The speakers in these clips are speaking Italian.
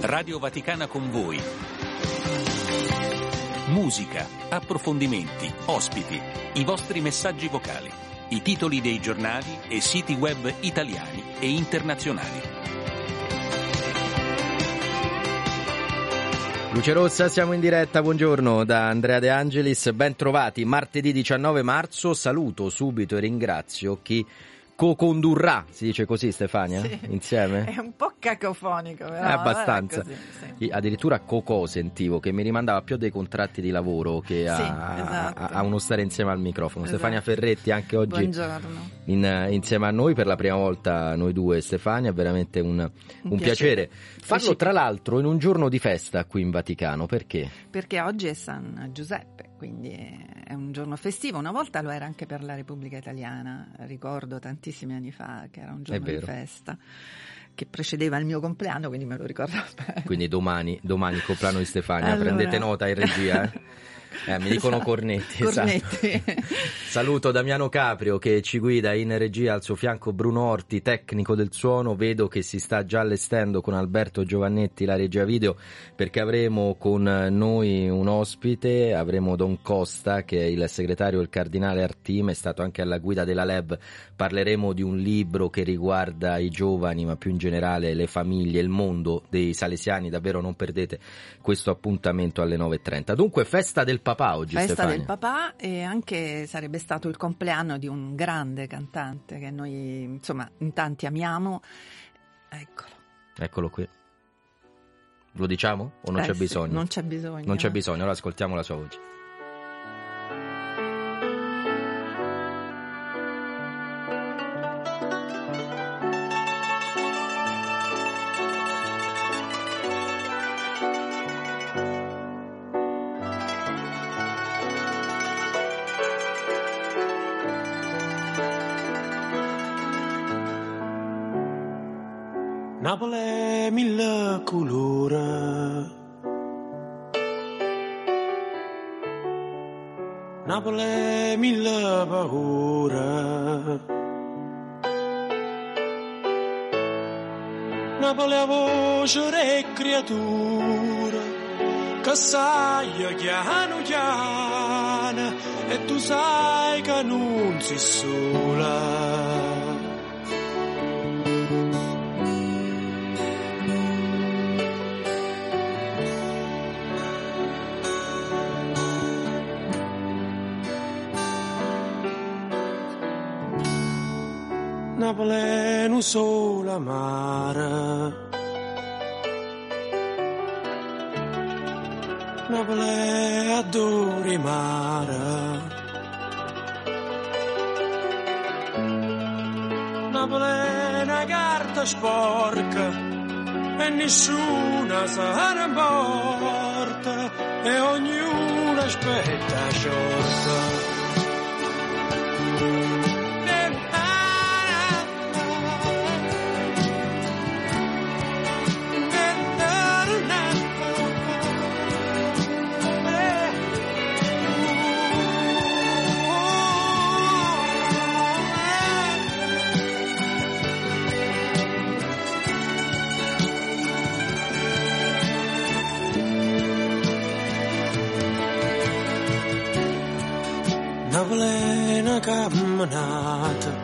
Radio Vaticana con voi. Musica, approfondimenti, ospiti, i vostri messaggi vocali, i titoli dei giornali e siti web italiani e internazionali. Luce Rossa, siamo in diretta, buongiorno da Andrea De Angelis, ben trovati, martedì 19 marzo, saluto subito e ringrazio chi co-condurrà, si dice così Stefania? Sì. Insieme? È un po' cacofonico però. Abbastanza, così, sì. Addirittura Cocò sentivo che mi rimandava più a dei contratti di lavoro che a uno stare insieme al microfono. Esatto. Stefania Ferretti anche oggi insieme a noi per la prima volta, noi due Stefania, è veramente un piacere. Farlo tra l'altro in un giorno di festa qui in Vaticano, perché? Perché oggi è San Giuseppe, quindi è un giorno festivo. Una volta lo era anche per la Repubblica Italiana, ricordo tantissimi anni fa che era un giorno di festa che precedeva il mio compleanno, quindi me lo ricordo bene. Quindi domani il compleanno di Stefania, allora... prendete nota in regia, mi dicono Cornetti. Esatto. Saluto Damiano Caprio che ci guida in regia, al suo fianco Bruno Orti, tecnico del suono. Vedo che si sta già allestendo con Alberto Giovannetti la regia video, perché avremo con noi un ospite, avremo Don Costa che è il segretario del cardinale Artime, è stato anche alla guida della LEB. Parleremo di un libro che riguarda i giovani, ma più in generale le famiglie, il mondo dei salesiani. Davvero non perdete questo appuntamento alle 9:30. Dunque festa del papà oggi, festa Stefania. Del papà, e anche sarebbe stato il compleanno di un grande cantante che noi insomma in tanti amiamo. Eccolo qui. Lo diciamo o non c'è bisogno? Non c'è bisogno. Non c'è bisogno, allora ascoltiamo la sua voce. Napoli è mille colori, Napoli è mille paure, Napoli è voce e creatura che sai chiano chiano e tu sai che non sei sola. Napoli è un solo amare, Napoli è adore mare, Napoli è una carta sporca e nessuna se ne importa e ognuno aspetta sciorta. Napoli è una camminata,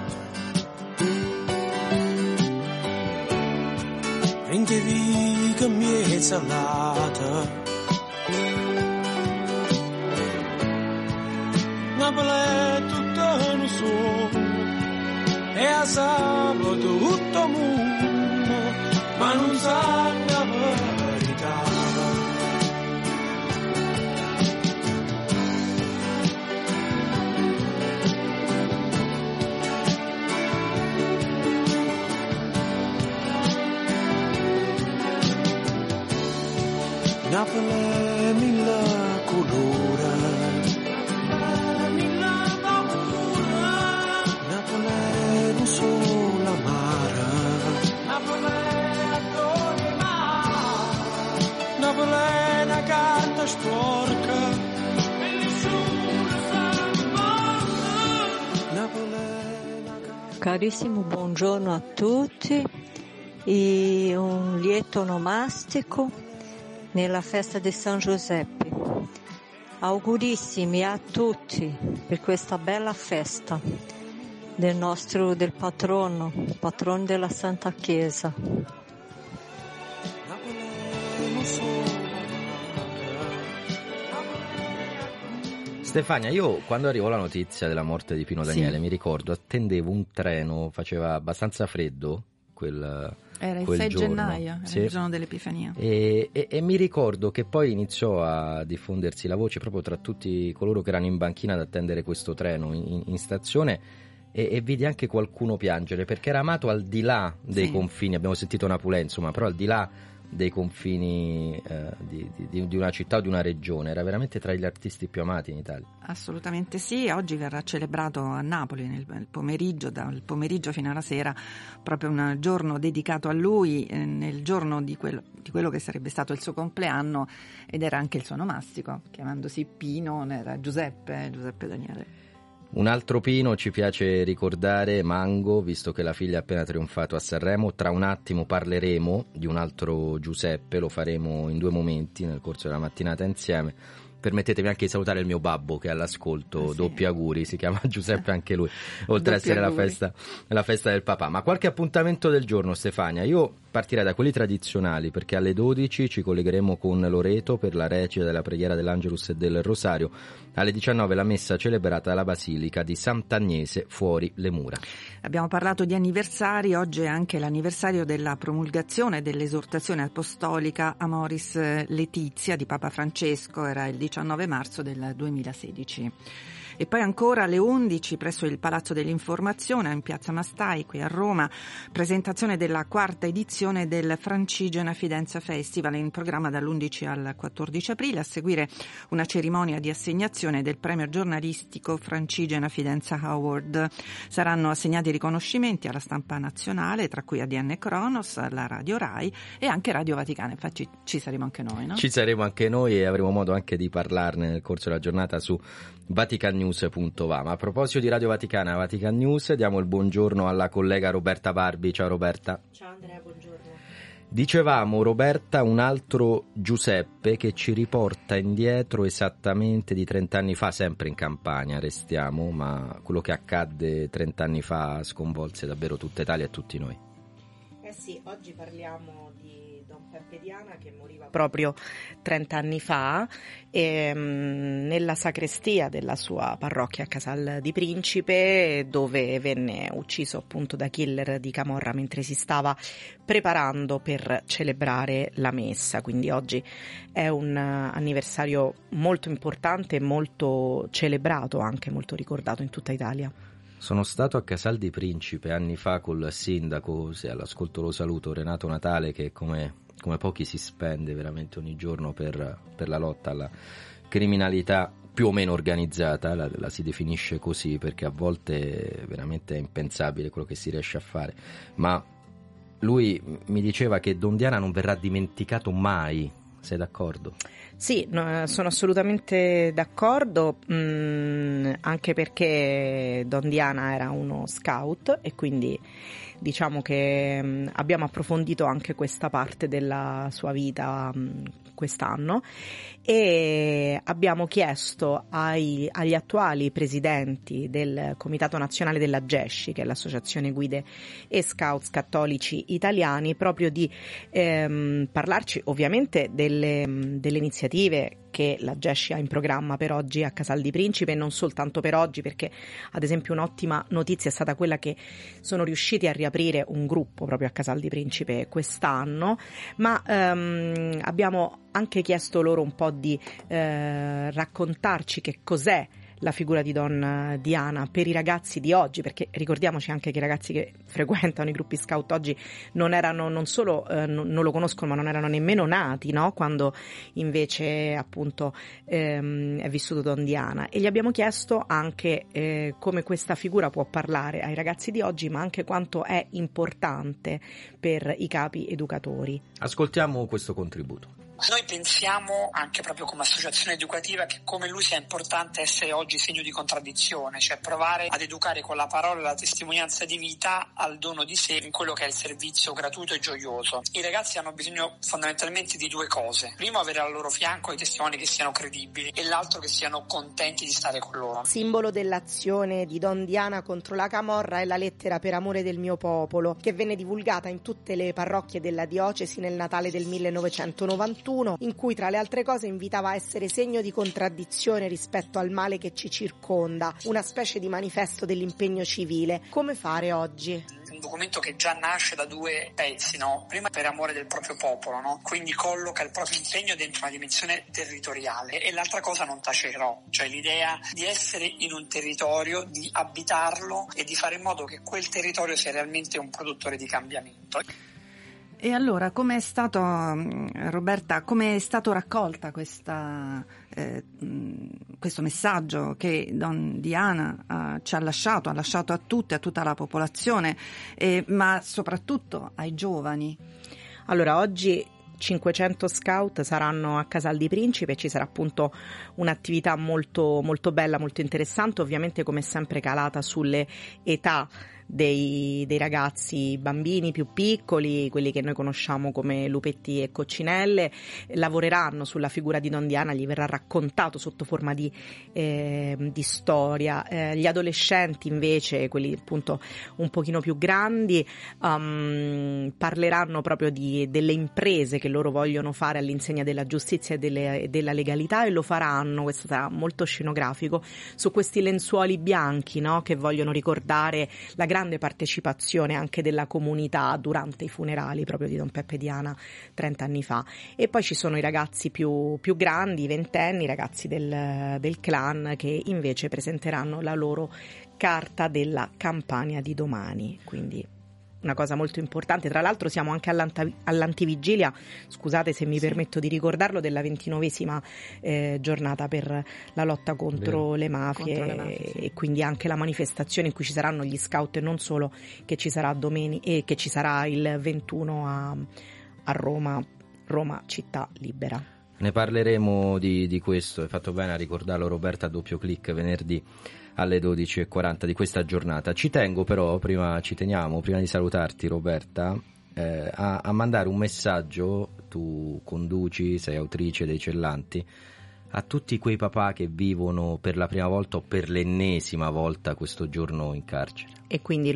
prende via mia salata. Napoli è tutto un sogno e a sabato tutto mondo, ma non sa la verità. Napoli è mille colori, Napoli è un solo amare, Napoli è adore mare, Napoli è una carta sporca e nessuno sa morta. Carissimo buongiorno a tutti. e un lieto onomastico nella festa di San Giuseppe. Augurissimi a tutti per questa bella festa del patrono della Santa Chiesa. Stefania, io quando arrivò la notizia della morte di Pino Daniele, mi ricordo, attendevo un treno, faceva abbastanza freddo era il 6 giorno. Gennaio, era il giorno dell'Epifania. E mi ricordo che poi iniziò a diffondersi la voce proprio tra tutti coloro che erano in banchina ad attendere questo treno in stazione, e vidi anche qualcuno piangere, perché era amato al di là dei confini, abbiamo sentito Napulè, insomma, però al di là dei confini di una città o di una regione, era veramente tra gli artisti più amati in Italia. Assolutamente sì, oggi verrà celebrato a Napoli nel pomeriggio, dal pomeriggio fino alla sera, proprio un giorno dedicato a lui, nel giorno di quello che sarebbe stato il suo compleanno, ed era anche il suo onomastico, chiamandosi Pino, era Giuseppe Daniele. Un altro Pino ci piace ricordare, Mango, visto che la figlia ha appena trionfato a Sanremo. Tra un attimo parleremo di un altro Giuseppe, lo faremo in 2 momenti nel corso della mattinata insieme. Permettetemi anche di salutare il mio babbo che è all'ascolto, doppi auguri, si chiama Giuseppe anche lui, oltre ad essere la festa del papà. Ma qualche appuntamento del giorno, Stefania? Io partirei da quelli tradizionali, perché alle 12 ci collegheremo con Loreto per la recita della preghiera dell'Angelus e del Rosario. Alle 19 la messa celebrata alla Basilica di Sant'Agnese fuori le mura. Abbiamo parlato di anniversari, oggi è anche l'anniversario della promulgazione dell'esortazione apostolica Amoris Laetitia di Papa Francesco, era il 19 marzo del 2016. E poi ancora alle 11 presso il Palazzo dell'Informazione in Piazza Mastai qui a Roma, presentazione della 4ª edizione del Francigena Fidenza Festival, in programma dall'11 al 14 aprile, a seguire una cerimonia di assegnazione del premio giornalistico Francigena Fidenza Award. Saranno assegnati riconoscimenti alla stampa nazionale, tra cui ADN Cronos, la Radio Rai e anche Radio Vaticana. Infatti ci saremo anche noi, no? Ci saremo anche noi e avremo modo anche di parlarne nel corso della giornata su vaticannews.va. Ma a proposito di Radio Vaticana, Vatican News, diamo il buongiorno alla collega Roberta Barbi. Ciao Roberta. Ciao Andrea, buongiorno. Dicevamo, Roberta, un altro Giuseppe che ci riporta indietro esattamente di 30 anni fa, sempre in Campania restiamo, ma quello che accadde 30 anni fa sconvolse davvero tutta Italia e tutti noi. Sì, oggi parliamo di Don Peppe Diana, che moriva proprio 30 anni fa nella sacrestia della sua parrocchia a Casal di Principe, dove venne ucciso appunto da killer di camorra mentre si stava preparando per celebrare la messa. Quindi oggi è un anniversario molto importante e molto celebrato, anche molto ricordato in tutta Italia. Sono stato a Casal di Principe anni fa col sindaco, se all'ascolto lo saluto, Renato Natale, che come pochi si spende veramente ogni giorno per la lotta alla criminalità più o meno organizzata, la si definisce così perché a volte veramente è impensabile quello che si riesce a fare, ma lui mi diceva che Don Diana non verrà dimenticato mai. Sei d'accordo? Sì, no, sono assolutamente d'accordo, anche perché Don Diana era uno scout e quindi diciamo che abbiamo approfondito anche questa parte della sua vita quest'anno e abbiamo chiesto agli attuali presidenti del Comitato Nazionale della GESCI, che è l'Associazione Guide e Scouts Cattolici Italiani, proprio di parlarci ovviamente delle iniziative che la GESCI ha in programma per oggi a Casal di Principe, e non soltanto per oggi, perché ad esempio un'ottima notizia è stata quella che sono riusciti a riaprire un gruppo proprio a Casal di Principe quest'anno, ma abbiamo anche chiesto loro un po' di raccontarci che cos'è la figura di Don Diana per i ragazzi di oggi, perché ricordiamoci anche che i ragazzi che frequentano i gruppi scout oggi non lo conoscono, ma non erano nemmeno nati, no? Quando invece appunto è vissuto Don Diana, e gli abbiamo chiesto anche come questa figura può parlare ai ragazzi di oggi, ma anche quanto è importante per i capi educatori. Ascoltiamo questo contributo. Noi pensiamo, anche proprio come associazione educativa, che come lui sia importante essere oggi segno di contraddizione, cioè provare ad educare con la parola e la testimonianza di vita al dono di sé in quello che è il servizio gratuito e gioioso. I ragazzi hanno bisogno fondamentalmente di due cose: primo, avere al loro fianco i testimoni che siano credibili, e l'altro, che siano contenti di stare con loro. Simbolo dell'azione di Don Diana contro la camorra è la lettera Per amore del mio popolo, che venne divulgata in tutte le parrocchie della diocesi nel Natale del 1991, in cui tra le altre cose invitava a essere segno di contraddizione rispetto al male che ci circonda, una specie di manifesto dell'impegno civile. Come fare oggi? Un documento che già nasce da due pezzi, no? Prima, per amore del proprio popolo, no? Quindi colloca il proprio impegno dentro una dimensione territoriale, e l'altra cosa non tacerò, cioè l'idea di essere in un territorio, di abitarlo e di fare in modo che quel territorio sia realmente un produttore di cambiamento. E allora, come è stato, Roberta, come è stato raccolta questo messaggio che Don Diana ci ha lasciato a tutti, a tutta la popolazione, ma soprattutto ai giovani? Allora, oggi 500 scout saranno a Casal di Principe, ci sarà appunto un'attività molto, molto bella, molto interessante, ovviamente come sempre calata sulle età dei ragazzi bambini più piccoli, quelli che noi conosciamo come lupetti e coccinelle. Lavoreranno sulla figura di Don Diana, gli verrà raccontato sotto forma di storia. Gli adolescenti invece, quelli appunto un pochino più grandi, parleranno proprio delle imprese che loro vogliono fare all'insegna della giustizia e della legalità, e lo faranno, questo sarà molto scenografico, su questi lenzuoli bianchi, no? Che vogliono ricordare la grande partecipazione anche della comunità durante i funerali proprio di Don Peppe Diana 30 anni fa. E poi ci sono i ragazzi più grandi, i ventenni, i ragazzi del clan, che invece presenteranno la loro carta della Campania di domani, quindi una cosa molto importante. Tra l'altro siamo anche all'antivigilia, scusate se mi permetto di ricordarlo, della 29ª giornata per la lotta contro le mafie, e quindi anche la manifestazione in cui ci saranno gli scout, e non solo, che ci sarà che ci sarà il 21 a Roma città libera. Ne parleremo di questo, hai fatto bene a ricordarlo, Roberta, a doppio clic venerdì alle 12:40 di questa giornata. Ci teniamo prima di salutarti, Roberta, a mandare un messaggio. Tu conduci, sei autrice dei Cellanti, a tutti quei papà che vivono per la prima volta o per l'ennesima volta questo giorno in carcere. E quindi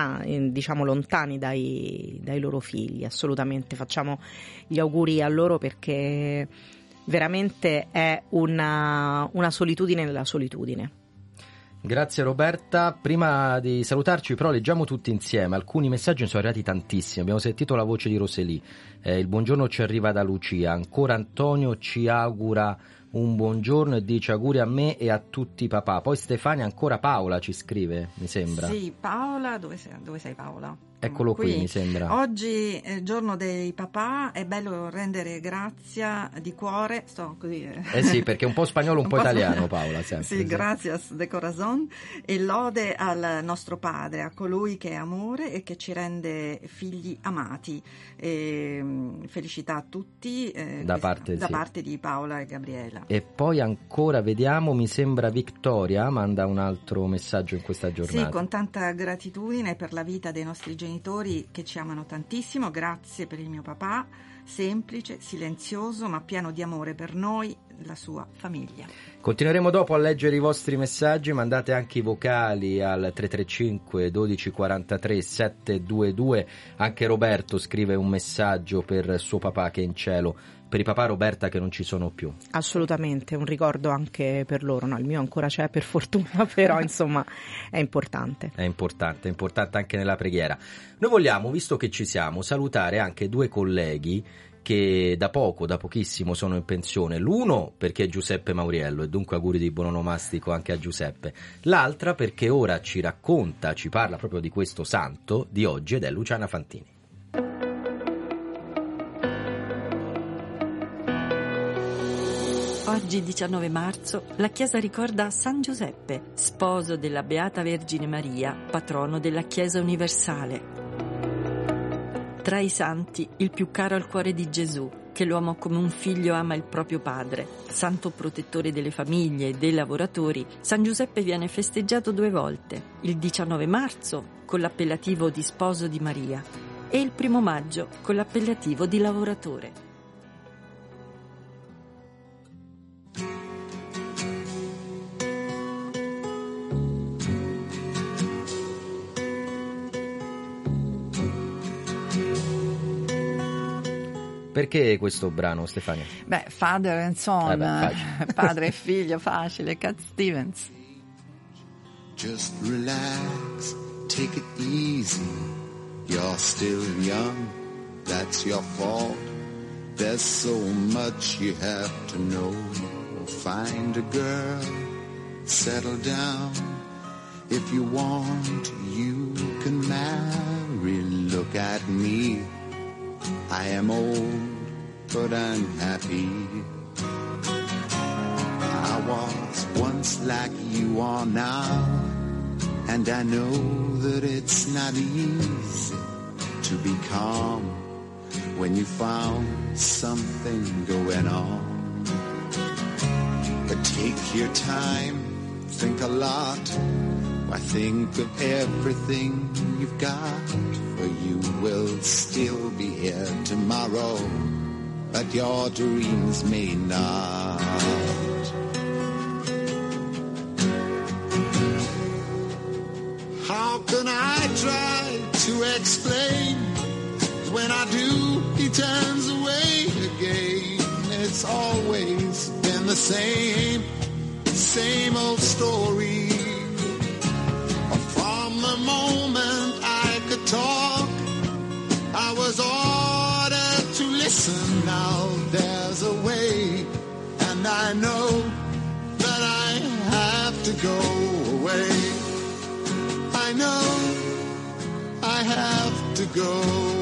lontani dai loro figli. Assolutamente facciamo gli auguri a loro, perché veramente è una solitudine nella solitudine. Grazie Roberta. Prima di salutarci però leggiamo tutti insieme alcuni messaggi, ne sono arrivati tantissimi. Abbiamo sentito la voce di Roselì, il buongiorno ci arriva da Lucia, ancora Antonio ci augura un buongiorno e dice auguri a me e a tutti i papà. Poi Stefania, ancora Paola ci scrive, mi sembra. Sì, Paola, dove sei Paola? Eccolo qui, mi sembra. Oggi è il giorno dei papà, è bello rendere grazia di cuore, sto così. Sì, perché è un po' spagnolo, un po' italiano, Paola, sempre. Sì, gracias de corazón, e lode al nostro padre, a colui che è amore e che ci rende figli amati. Felicità a tutti da parte di Paola e Gabriela. E poi ancora vediamo, mi sembra Vittoria manda un altro messaggio in questa giornata. Sì, con tanta gratitudine per la vita dei nostri genitori che ci amano tantissimo. Grazie per il mio papà, semplice, silenzioso, ma pieno di amore per noi, la sua famiglia. Continueremo dopo a leggere i vostri messaggi, mandate anche i vocali al 335 12 43 722. Anche Roberto scrive un messaggio per suo papà che è in cielo. Per i papà, Roberta, che non ci sono più. Assolutamente, un ricordo anche per loro, no? Il mio ancora c'è per fortuna, però insomma è importante. È importante anche nella preghiera. Noi vogliamo, visto che ci siamo, salutare anche due colleghi che da pochissimo sono in pensione. L'uno perché è Giuseppe Mauriello, e dunque auguri di buon onomastico anche a Giuseppe. L'altra perché ora ci parla proprio di questo santo di oggi, ed è Luciana Fantini. Oggi, 19 marzo, la Chiesa ricorda San Giuseppe, sposo della Beata Vergine Maria, patrono della Chiesa universale. Tra i santi, il più caro al cuore di Gesù, che l'uomo come un figlio ama il proprio padre. Santo protettore delle famiglie e dei lavoratori, San Giuseppe viene festeggiato 2 volte, il 19 marzo con l'appellativo di sposo di Maria e il 1 maggio con l'appellativo di lavoratore. Perché questo brano, Stefania? Beh, Father and Son, padre e figlio, facile, Cat Stevens. Just relax, take it easy. You're still young, that's your fault. There's so much you have to know. Find a girl, settle down. If you want, you can marry. Look at me. I am old, but I'm happy. I was once like you are now, and I know that it's not easy to be calm when you found something going on. But take your time, think a lot. Why, think of everything you've got, for you will still be here tomorrow, but your dreams may not. How can I try to explain? When I do, he turns away again. It's always been the same old story. From the moment I could talk, I was ordered to listen. Now there's a way, and I know that I have to go away. I know I have to go.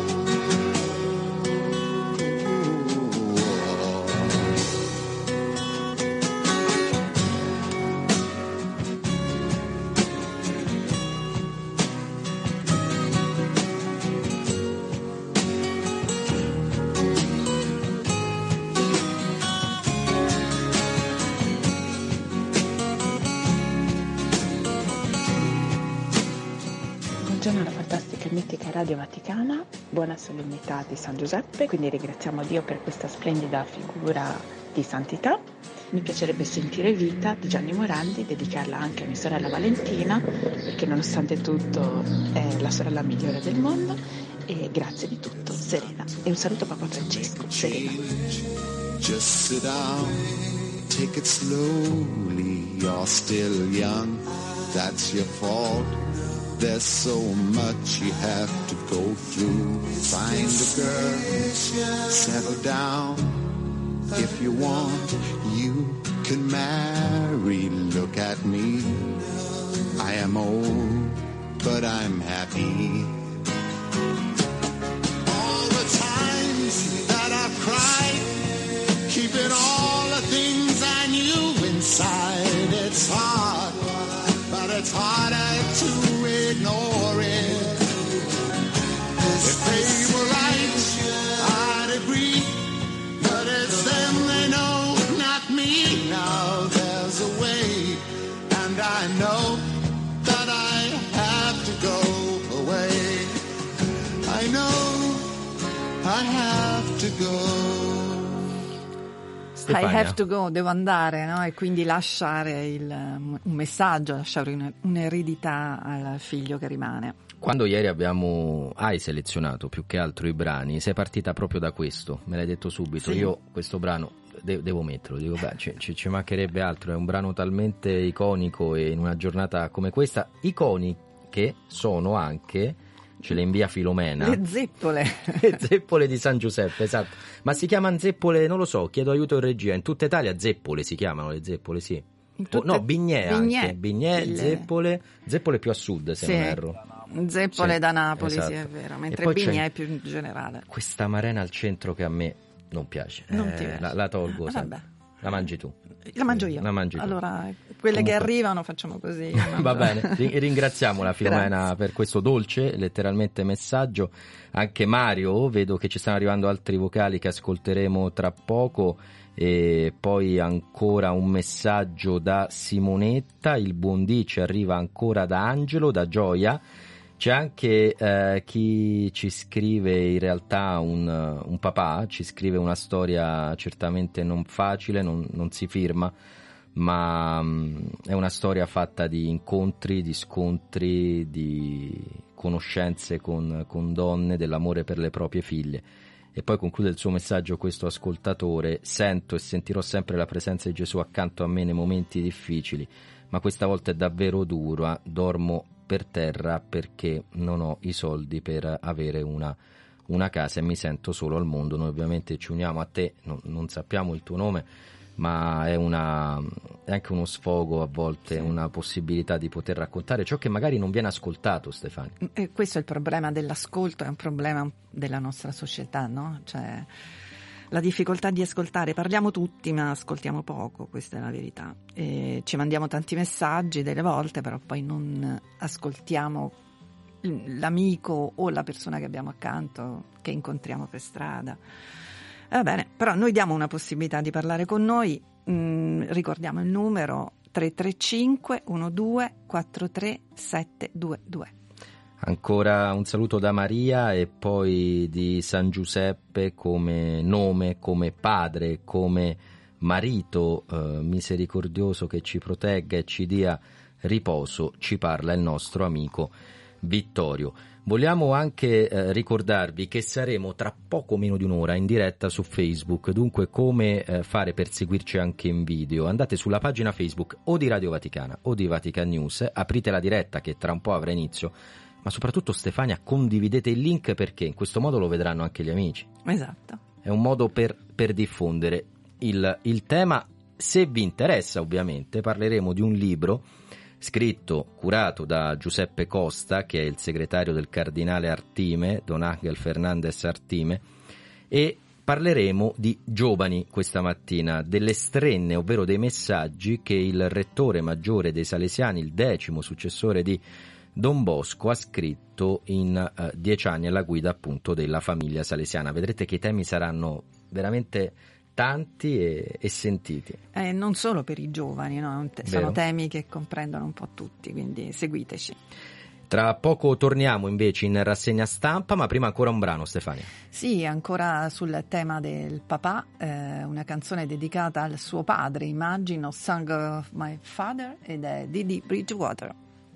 Buongiorno alla fantastica e mitica Radio Vaticana, buona solennità di San Giuseppe, quindi ringraziamo Dio per questa splendida figura di santità. Mi piacerebbe sentire Vita di Gianni Morandi, dedicarla anche a mia sorella Valentina, perché nonostante tutto è la sorella migliore del mondo, e grazie di tutto, Serena. E un saluto a Papa Francesco, Serena. Just sit down, take it slowly, you're still young, that's your fault. There's so much you have to go through. Find a girl, settle down. If you want, you can marry. Look at me. I am old, but I'm happy. All the times that I've cried, keeping all the things I knew inside. It's hard, but it's harder to ignore it. If they were right, I'd agree, but it's them they know, not me. Now there's a way, and I know that I have to go away. I know I have to go. I have to go, devo andare, no? E quindi lasciare un messaggio, lasciare un'eredità al figlio che rimane. Quando ieri hai selezionato più che altro i brani, sei partita proprio da questo, me l'hai detto subito. Sì. Io questo brano devo metterlo, dico ci mancherebbe altro, è un brano talmente iconico, e in una giornata come questa, iconiche sono anche... Ce le invia Filomena. Le zeppole. Le zeppole di San Giuseppe, esatto. Ma si chiamano zeppole, non lo so, chiedo aiuto in regia. In tutta Italia zeppole si chiamano, le zeppole, sì. No, bignè anche. Bignè, zeppole più a sud, se non erro. Zeppole sì, da Napoli, esatto. Sì, è vero. Mentre bignè è più in generale. Questa marena al centro che a me non piace. Non ti piace. La tolgo. Vabbè. La mangi tu? La mangio io. La mangi tu. Allora, quelle che arrivano facciamo così. Va bene, ringraziamo la Filomena per questo dolce, letteralmente, messaggio. Anche Mario, vedo che ci stanno arrivando altri vocali che ascolteremo tra poco. E poi ancora un messaggio da Simonetta, il buondì ci arriva ancora da Angelo, da Gioia. C'è anche chi ci scrive, in realtà un papà, ci scrive una storia certamente non facile, non si firma, ma è una storia fatta di incontri, di scontri, di conoscenze con donne, dell'amore per le proprie figlie. E poi conclude il suo messaggio questo ascoltatore: sento e sentirò sempre la presenza di Gesù accanto a me nei momenti difficili, ma questa volta è davvero dura, dormo per terra perché non ho i soldi per avere una casa e mi sento solo al mondo. Noi ovviamente ci uniamo a te, non sappiamo il tuo nome, ma è anche uno sfogo a volte, sì, una possibilità di poter raccontare ciò che magari non viene ascoltato, Stefania. E questo è il problema dell'ascolto, è un problema della nostra società, no? Cioè, la difficoltà di ascoltare, parliamo tutti ma ascoltiamo poco, questa è la verità. E ci mandiamo tanti messaggi delle volte, però poi non ascoltiamo l'amico o la persona che abbiamo accanto, che incontriamo per strada. Va bene, però noi diamo una possibilità di parlare con noi, ricordiamo il numero 335 12 43 722. Ancora un saluto da Maria e poi di San Giuseppe come nome, come padre, come marito misericordioso che ci protegga e ci dia riposo, ci parla il nostro amico Vittorio. Vogliamo anche ricordarvi che saremo tra poco meno di un'ora in diretta su Facebook, dunque come fare per seguirci anche in video? Andate sulla pagina Facebook o di Radio Vaticana o di Vatican News, aprite la diretta che tra un po' avrà inizio, ma soprattutto, Stefania, condividete il link perché in questo modo lo vedranno anche gli amici. Esatto. È un modo per diffondere il tema. Se vi interessa, ovviamente, parleremo di un libro scritto, curato da Giuseppe Costa, che è il segretario del cardinale Artime, Don Ángel Fernández Artime, e parleremo di giovani questa mattina, delle strenne, ovvero dei messaggi che il rettore maggiore dei Salesiani, il 10° successore di Don Bosco, ha scritto in 10 anni alla guida appunto della famiglia salesiana. Vedrete che i temi saranno veramente tanti e sentiti. Non solo per i giovani, no? Sono temi che comprendono un po' tutti, quindi seguiteci. Tra poco torniamo invece in rassegna stampa, ma prima ancora un brano, Stefania. Sì, ancora sul tema del papà, una canzone dedicata al suo padre, immagino, Song of My Father, ed è Didi Bridgewater.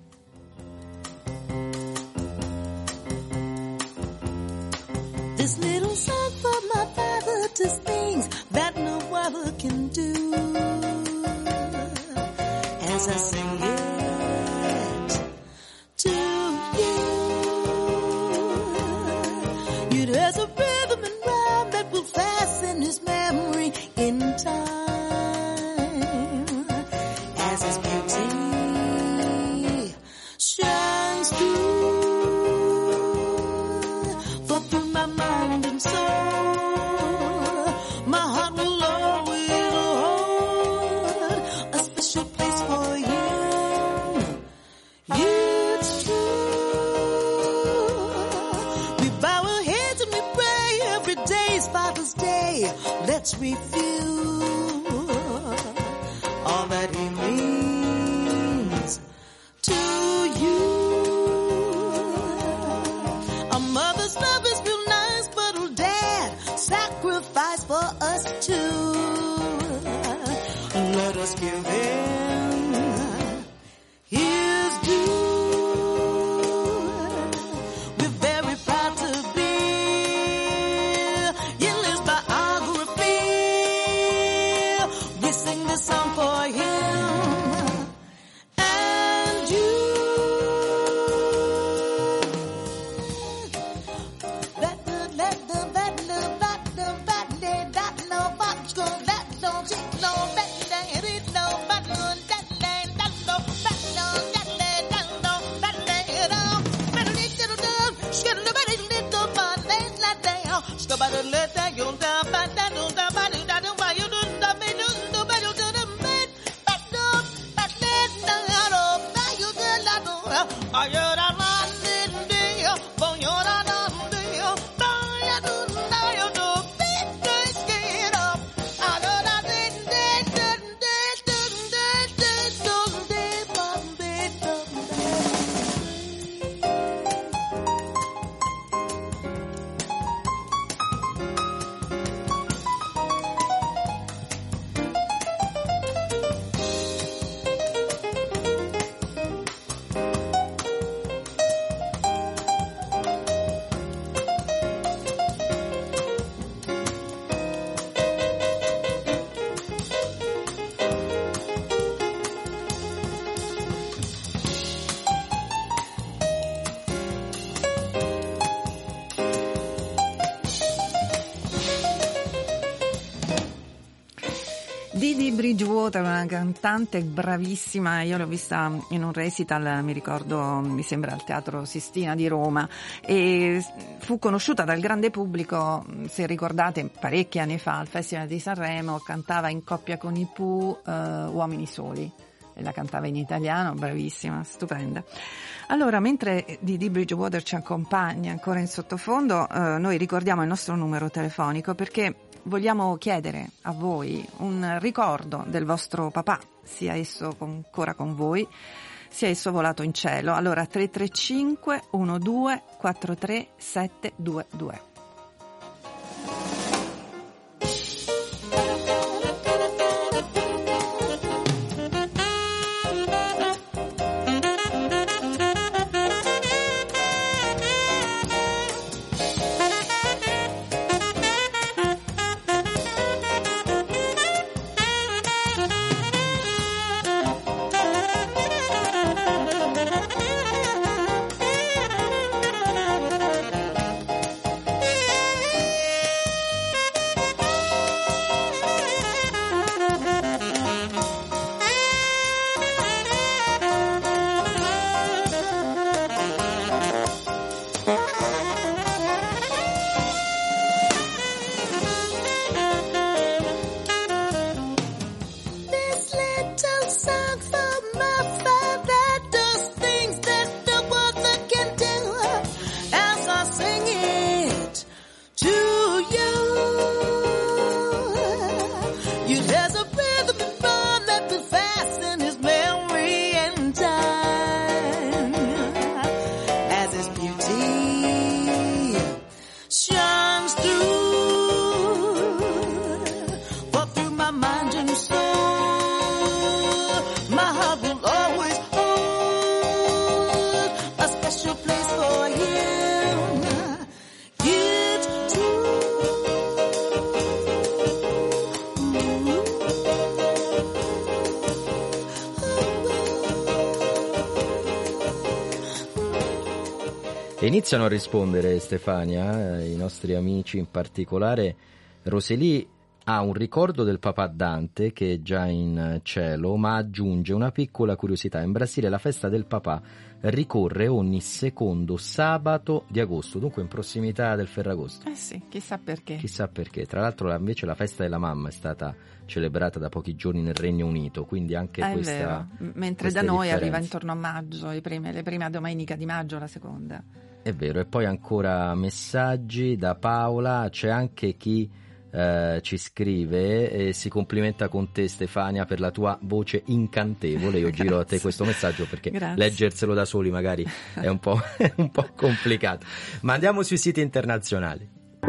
This little song for my father does things that no other can do. As I sing it to you, it has a rhythm and rhyme that will fasten his memory in time. As his beauty shines through. Let's review all that he means to you. A mother's love is real nice, but her dad sacrificed for us too. Let us give him his due. We're very proud to be in his biography. Didi Bridgewater, una cantante bravissima, io l'ho vista in un recital, mi ricordo, mi sembra al Teatro Sistina di Roma, e fu conosciuta dal grande pubblico, se ricordate, parecchi anni fa al Festival di Sanremo, cantava in coppia con i Pooh Uomini Soli, e la cantava in italiano, bravissima, stupenda. Allora, mentre Didi Bridgewater ci accompagna ancora in sottofondo, noi ricordiamo il nostro numero telefonico, perché vogliamo chiedere a voi un ricordo del vostro papà, sia esso ancora con voi, sia esso volato in cielo. Allora 335 12 43 722. E iniziano a rispondere, Stefania, i nostri amici, in particolare Roseli ha un ricordo del papà Dante che è già in cielo, ma aggiunge una piccola curiosità: in Brasile la festa del papà ricorre ogni secondo sabato di agosto, dunque in prossimità del Ferragosto. Sì, chissà perché. Chissà perché. Tra l'altro invece la festa della mamma è stata celebrata da pochi giorni nel Regno Unito, quindi anche questa è vero. Mentre da noi arriva intorno a maggio, le prime domenica di maggio, la seconda. È vero. E poi ancora messaggi da Paola, c'è anche chi ci scrive e si complimenta con te, Stefania, per la tua voce incantevole. Io giro a te questo messaggio perché leggerselo da soli magari è un po' complicato, ma andiamo sui siti internazionali.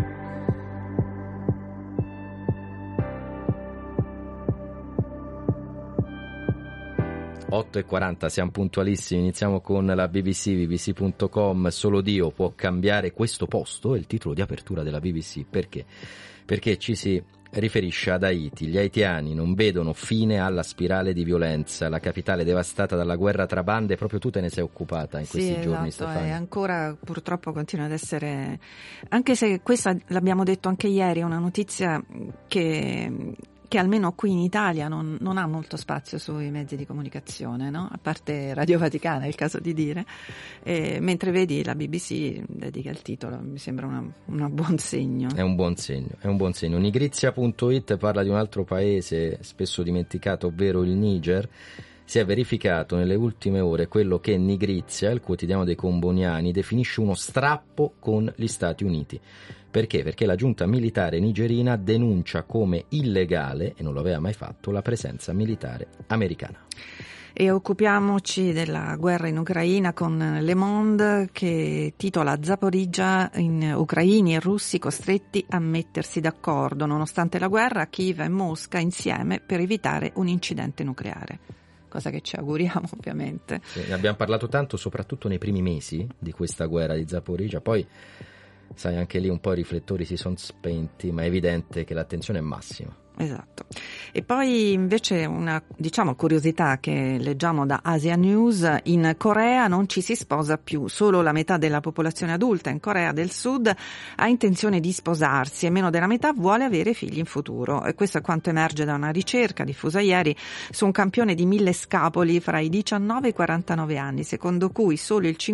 8:40, siamo puntualissimi, iniziamo con la bbc.com. Solo Dio può cambiare questo posto, è il titolo di apertura della BBC. Perché ci si riferisce ad Haiti. Gli haitiani non vedono fine alla spirale di violenza, la capitale devastata dalla guerra tra bande. Proprio tu te ne sei occupata in questi giorni, Stefania. E ancora purtroppo continua ad essere, anche se questa l'abbiamo detto anche ieri, è una notizia che almeno qui in Italia non ha molto spazio sui mezzi di comunicazione, no? A parte Radio Vaticana, è il caso di dire, mentre vedi la BBC dedica il titolo, mi sembra un buon segno. È un buon segno. Nigrizia.it parla di un altro paese spesso dimenticato, ovvero il Niger. si è verificato nelle ultime ore quello che Nigrizia, il quotidiano dei comboniani, definisce uno strappo con gli Stati Uniti. Perché? Perché la giunta militare nigerina denuncia come illegale, e non lo aveva mai fatto, la presenza militare americana. E occupiamoci della guerra in Ucraina con Le Monde, che titola Zaporizhzhia, ucraini e russi costretti a mettersi d'accordo. Nonostante la guerra, Kiev e Mosca insieme per evitare un incidente nucleare. Cosa che ci auguriamo, ovviamente. Sì, ne abbiamo parlato tanto, soprattutto nei primi mesi di questa guerra di Zaporizhzhia. Poi, sai, anche lì un po' i riflettori si sono spenti, ma è evidente che l'attenzione è massima. Esatto. E poi invece una, curiosità che leggiamo da Asia News: in Corea non ci si sposa più, solo la metà della popolazione adulta in Corea del Sud ha intenzione di sposarsi e meno della metà vuole avere figli in futuro. E questo è quanto emerge da una ricerca diffusa ieri su un campione di 1000 scapoli fra i 19 e i 49 anni, secondo cui solo il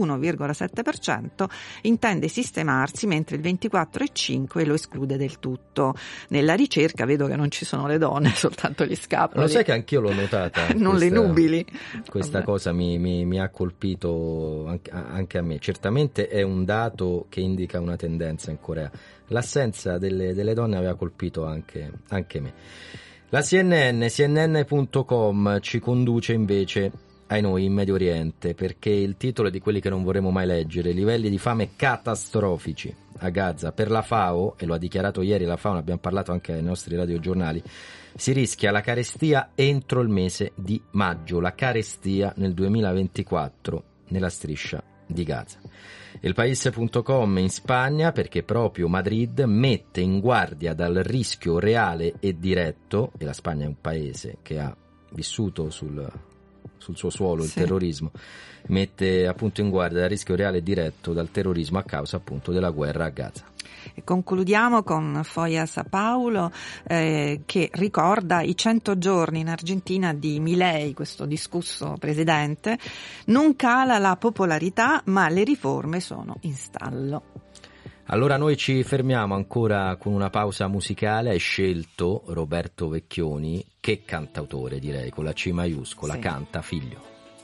51,7% intende sistemarsi, mentre il 24,5% lo esclude del tutto. Nella ricerca vedo che non ci sono le donne, soltanto gli scapoli. Lo sai che anch'io l'ho notata. Non le nubili. Questa cosa mi ha colpito anche a me. Certamente è un dato che indica una tendenza in Corea. L'assenza delle donne aveva colpito anche me. La CNN.com ci conduce invece ai noi in Medio Oriente, perché il titolo è di quelli che non vorremmo mai leggere: livelli di fame catastrofici a Gaza. Per la FAO, e lo ha dichiarato ieri la FAO, ne abbiamo parlato anche ai nostri radiogiornali, si rischia la carestia entro il mese di maggio, la carestia nel 2024 nella striscia di Gaza. Il Paese.com in Spagna, perché proprio Madrid mette in guardia dal rischio reale e diretto, e la Spagna è un paese che ha vissuto sul suo suolo il terrorismo, mette appunto in guardia dal rischio reale e diretto dal terrorismo a causa appunto della guerra a Gaza. E concludiamo con Foia Sapaulo, che ricorda i 100 giorni in Argentina di Milei, questo discusso presidente. Non cala la popolarità, ma le riforme sono in stallo. Allora noi ci fermiamo ancora con una pausa musicale. Hai scelto Roberto Vecchioni, che cantautore, direi, con la C maiuscola, sì. Canta Figlio.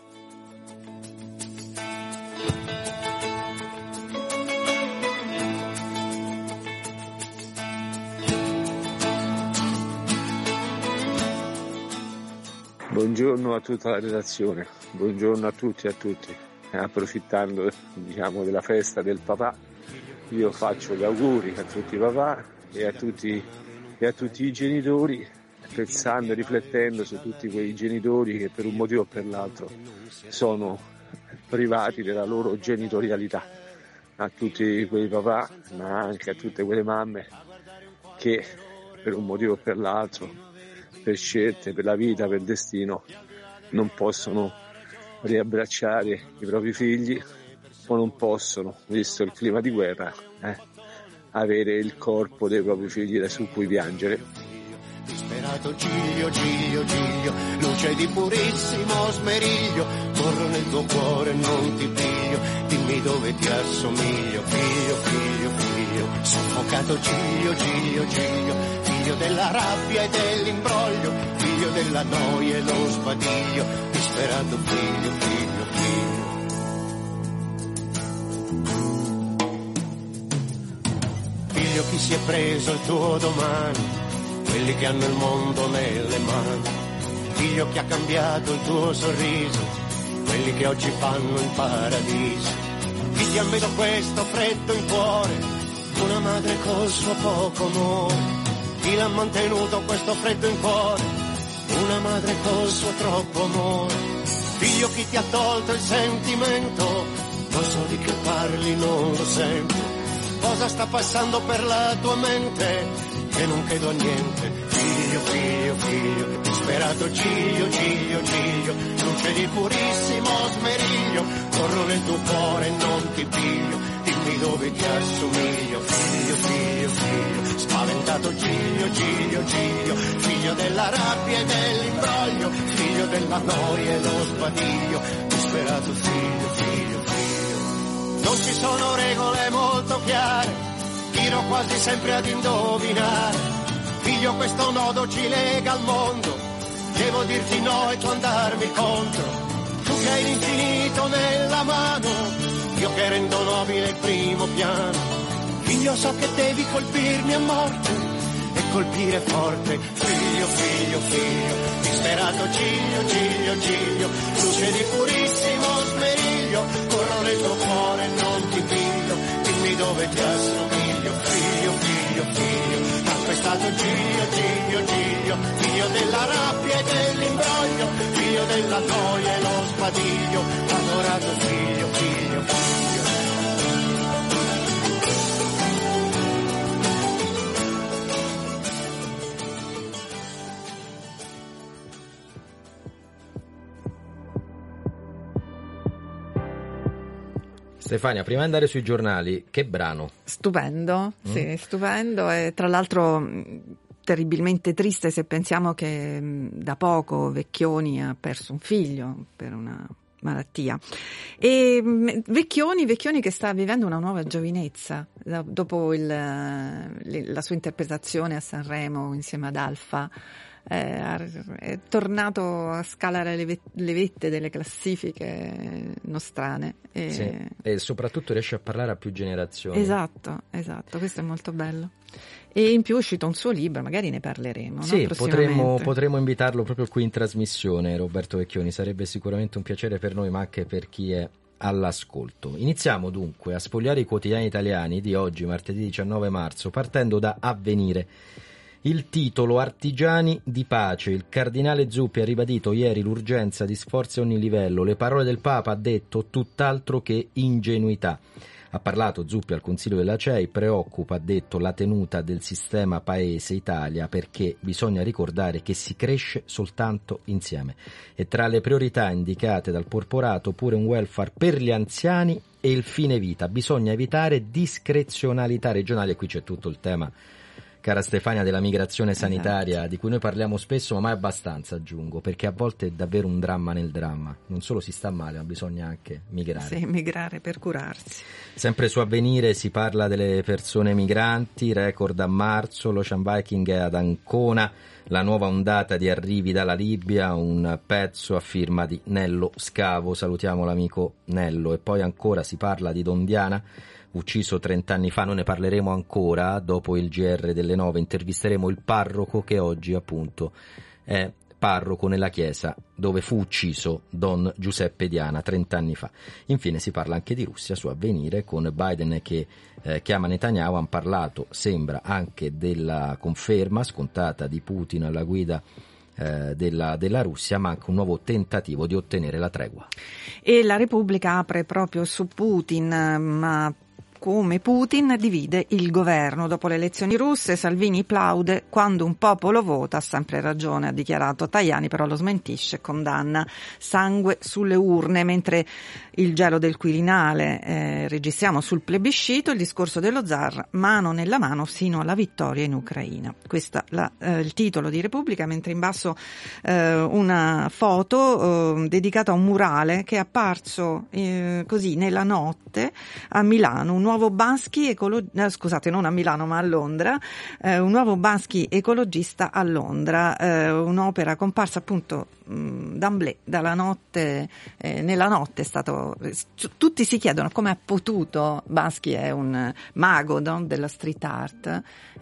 Buongiorno a tutta la redazione, buongiorno a tutti e a tutti. Approfittando della festa del papà, io faccio gli auguri a tutti i papà e a tutti i genitori, pensando e riflettendo su tutti quei genitori che per un motivo o per l'altro sono privati della loro genitorialità, a tutti quei papà ma anche a tutte quelle mamme che per un motivo o per l'altro, per scelte, per la vita, per destino, non possono riabbracciare i propri figli o non possono, visto il clima di guerra, avere il corpo dei propri figli su cui piangere. Disperato Giglio, Giglio, Giglio, luce di purissimo smeriglio, corro nel tuo cuore, non ti piglio, dimmi dove ti assomiglio, figlio, figlio, figlio, soffocato Giglio, Giglio, Giglio, figlio della rabbia e dell'imbroglio, figlio della noia e lo sbadiglio, disperato figlio, figlio, figlio. Figlio, chi si è preso il tuo domani, quelli che hanno il mondo nelle mani. Figlio, che ha cambiato il tuo sorriso, quelli che oggi fanno il paradiso. Chi ti ha messo questo freddo in cuore, una madre col suo poco amore. Chi l'ha mantenuto questo freddo in cuore, una madre col suo troppo amore. Figlio, chi ti ha tolto il sentimento, non so di che parli, non lo sento. Cosa sta passando per la tua mente, che non credo a niente. Figlio, figlio, figlio, disperato Giglio, Giglio, Giglio, luce di purissimo smeriglio, corro nel tuo cuore e non ti piglio, dimmi dove ti assomiglio. Figlio, figlio, figlio, spaventato Giglio, Giglio, Giglio, figlio della rabbia e dell'imbroglio, figlio della noia e lo sbadiglio, disperato figlio, figlio, figlio. Non ci sono regole molto chiare, tiro quasi sempre ad indovinare. Figlio, questo nodo ci lega al mondo, Devo dirti no e tu andarmi contro, tu che hai l'infinito nella mano, io che rendo nobile il primo piano. Figlio, so che devi colpirmi a morte e colpire forte. Figlio, figlio, figlio, disperato Giglio, Giglio, Giglio, luce di purissimo smeriglio, corro nel tuo cuore e non ti piglio, dimmi dove ti assomiglio. Figlio, figlio, figlio, calpestato Giglio, Giglio, Giglio, figlio della rabbia e dell'imbroglio, figlio della gioia e lo spadiglio, adorato figlio, figlio, figlio. Stefania, prima di andare sui giornali, che brano? Stupendo, sì, stupendo, e tra l'altro terribilmente triste se pensiamo che da poco Vecchioni ha perso un figlio per una malattia. E Vecchioni che sta vivendo una nuova giovinezza dopo la sua interpretazione a Sanremo insieme ad Alfa. È tornato a scalare le vette delle classifiche nostrane e soprattutto riesce a parlare a più generazioni. Esatto, questo è molto bello. E in più è uscito un suo libro, magari ne parleremo. Sì, no? potremmo invitarlo proprio qui in trasmissione, Roberto Vecchioni, sarebbe sicuramente un piacere per noi, ma anche per chi è all'ascolto. Iniziamo dunque a sfogliare i quotidiani italiani di oggi, martedì 19 marzo, partendo da Avvenire. Il titolo: Artigiani di pace. Il cardinale Zuppi ha ribadito ieri l'urgenza di sforzi a ogni livello. Le parole del Papa, ha detto, tutt'altro che ingenuità. Ha parlato Zuppi al Consiglio della CEI, preoccupa, ha detto, la tenuta del sistema paese Italia, perché bisogna ricordare che si cresce soltanto insieme. E tra le priorità indicate dal porporato pure un welfare per gli anziani e il fine vita. Bisogna evitare discrezionalità regionali, e qui c'è tutto il tema, cara Stefania, della migrazione sanitaria, esatto, di cui noi parliamo spesso, ma mai abbastanza, aggiungo, perché a volte è davvero un dramma nel dramma. Non solo si sta male, ma bisogna anche migrare. Sì, migrare per curarsi. Sempre su Avvenire si parla delle persone migranti, record a marzo, l'Ocean Viking è ad Ancona, la nuova ondata di arrivi dalla Libia, un pezzo a firma di Nello Scavo, salutiamo l'amico Nello. E poi ancora si parla di Dondiana, ucciso 30 anni fa, noi ne parleremo ancora dopo il GR delle 9, intervisteremo il parroco che oggi appunto è parroco nella chiesa dove fu ucciso Don Giuseppe Diana 30 anni fa. Infine si parla anche di Russia su Avvenire, con Biden che chiama Netanyahu. Han parlato, sembra, anche della conferma scontata di Putin alla guida della Russia, ma anche un nuovo tentativo di ottenere la tregua. E la Repubblica apre proprio su Putin, ma come Putin divide il governo. Dopo le elezioni russe, Salvini plaude: quando un popolo vota ha sempre ragione, ha dichiarato Tajani, però lo smentisce, condanna sangue sulle urne, mentre il gelo del Quirinale registriamo sul plebiscito il discorso dello zar, mano nella mano sino alla vittoria in Ucraina. Questo è il titolo di Repubblica, mentre in basso una foto dedicata a un murale che è apparso così nella notte a Milano, un nuovo Bansky scusate, non a Milano ma a Londra, un nuovo Bansky ecologista a Londra, un'opera comparsa appunto d'emblée dalla notte, nella notte è stato, tutti si chiedono come ha potuto, Bansky è un mago, no, della street art,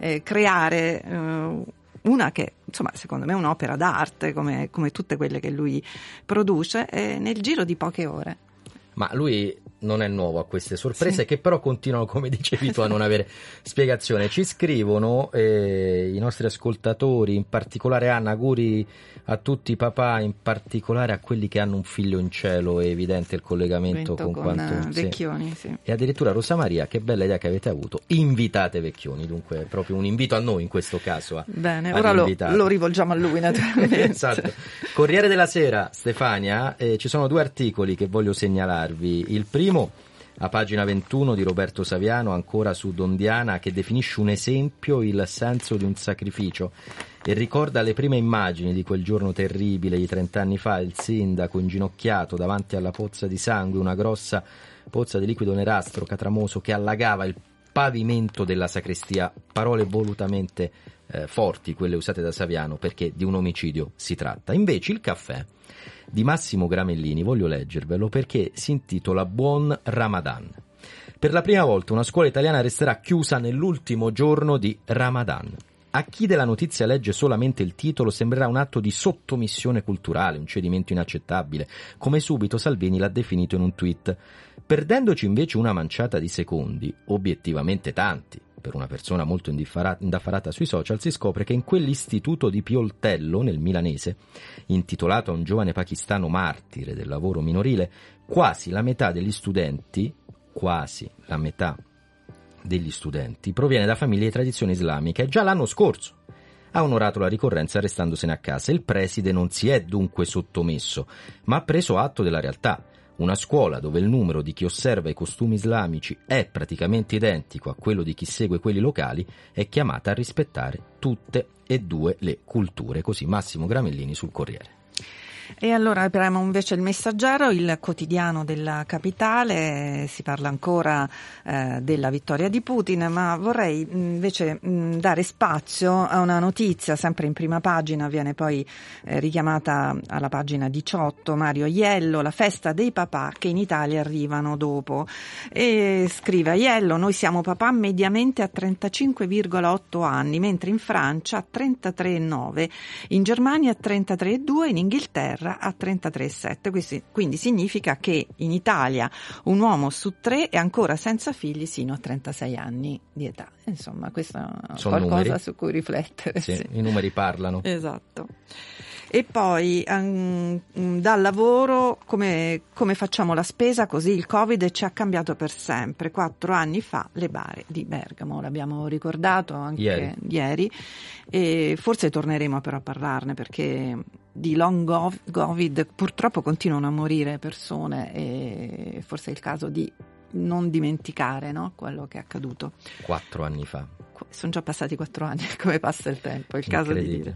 creare una che insomma secondo me è un'opera d'arte come tutte quelle che lui produce, nel giro di poche ore. Ma lui non è nuovo a queste sorprese, sì, che però continuano, come dicevi tu, a non avere spiegazione. Ci scrivono i nostri ascoltatori, in particolare Anna, auguri a tutti i papà, in particolare a quelli che hanno un figlio in cielo. È evidente il collegamento con quanto Vecchioni, sì. E addirittura Rosa Maria, che bella idea che avete avuto, invitate Vecchioni, dunque è proprio un invito a noi in questo caso. Bene, ora lo rivolgiamo a lui naturalmente. Esatto. Corriere della Sera, Stefania, ci sono due articoli che voglio segnalarvi. Il primo, a pagina 21, di Roberto Saviano, ancora su Dondiana, che definisce un esempio il senso di un sacrificio e ricorda le prime immagini di quel giorno terribile di 30 anni fa, il sindaco inginocchiato davanti alla pozza di sangue, una grossa pozza di liquido nerastro catramoso che allagava il pavimento della sacrestia, parole volutamente forti, quelle usate da Saviano, perché di un omicidio si tratta. Invece il caffè di Massimo Gramellini, voglio leggervelo perché si intitola Buon Ramadan. Per la prima volta una scuola italiana resterà chiusa nell'ultimo giorno di Ramadan. A chi della notizia legge solamente il titolo sembrerà un atto di sottomissione culturale, un cedimento inaccettabile, come subito Salvini l'ha definito in un tweet. Perdendoci invece una manciata di secondi, obiettivamente tanti, per una persona molto indaffarata sui social, si scopre che in quell'istituto di Pioltello, nel milanese, intitolato a un giovane pakistano martire del lavoro minorile, quasi la metà degli studenti proviene da famiglie di tradizione islamica e già l'anno scorso ha onorato la ricorrenza restandosene a casa. Il preside non si è dunque sottomesso, ma ha preso atto della realtà. Una scuola dove il numero di chi osserva i costumi islamici è praticamente identico a quello di chi segue quelli locali è chiamata a rispettare tutte e due le culture. Così Massimo Gramellini sul Corriere. E allora apriamo invece il Messaggero, il quotidiano della capitale. Si parla ancora della vittoria di Putin, ma vorrei invece dare spazio a una notizia sempre in prima pagina, viene poi richiamata alla pagina 18, Mario Aiello, la festa dei papà che in Italia arrivano dopo. E scrive Aiello: noi siamo papà mediamente a 35,8 anni, mentre in Francia a 33,9, in Germania a 33,2, in Inghilterra a 33,7. Quindi significa che in Italia un uomo su 3 è ancora senza figli sino a 36 anni di età. Insomma, questo è qualcosa numeri su cui riflettere. Sì, sì. I numeri parlano. Esatto. E poi dal lavoro come facciamo la spesa, così il Covid ci ha cambiato per sempre. 4 anni fa le bare di Bergamo, l'abbiamo ricordato anche ieri e forse torneremo però a parlarne, perché di long Covid purtroppo continuano a morire persone e forse è il caso di non dimenticare, no, quello che è accaduto 4 anni fa. Sono già passati 4 anni, come passa il tempo, è il caso di dire.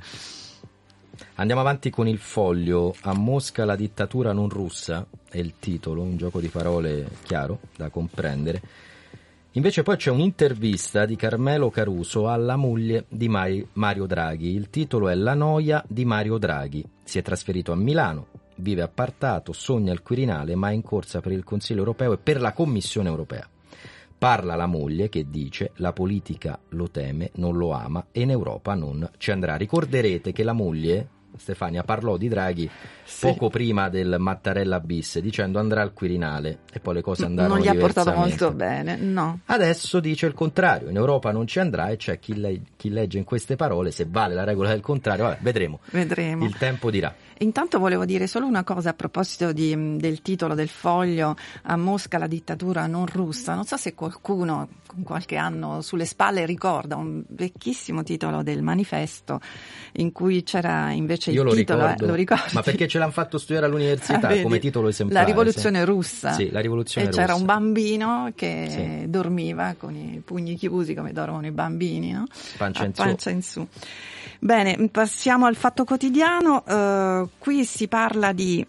Andiamo avanti con il Foglio. A Mosca la dittatura non russa è il titolo, un gioco di parole chiaro da comprendere. Invece poi c'è un'intervista di Carmelo Caruso alla moglie di Mario Draghi. Il titolo è La noia di Mario Draghi. Si è trasferito a Milano, vive appartato, sogna il Quirinale, ma è in corsa per il Consiglio europeo e per la Commissione europea. Parla la moglie che dice: la politica lo teme, non lo ama e in Europa non ci andrà. Ricorderete che la moglie, Stefania, parlò di Draghi poco prima del Mattarella bis, dicendo andrà al Quirinale, e poi le cose andarono diversamente. Non gli ha diversamente. portato molto bene, no. Adesso dice il contrario, in Europa non ci andrà, e c'è chi legge in queste parole se vale la regola del contrario. Vabbè, vedremo. Il tempo dirà. Intanto volevo dire solo una cosa a proposito del titolo del Foglio, a Mosca la dittatura non russa. Non so se qualcuno con qualche anno sulle spalle ricorda un vecchissimo titolo del Manifesto in cui c'era invece il titolo, lo ricordi? Ma perché ce l'hanno fatto studiare all'università come titolo esemplare? La rivoluzione russa. Sì, la rivoluzione russa. E c'era un bambino che dormiva con i pugni chiusi come dormono i bambini, no? Pancia in su. Bene, passiamo al Fatto Quotidiano. Qui si parla di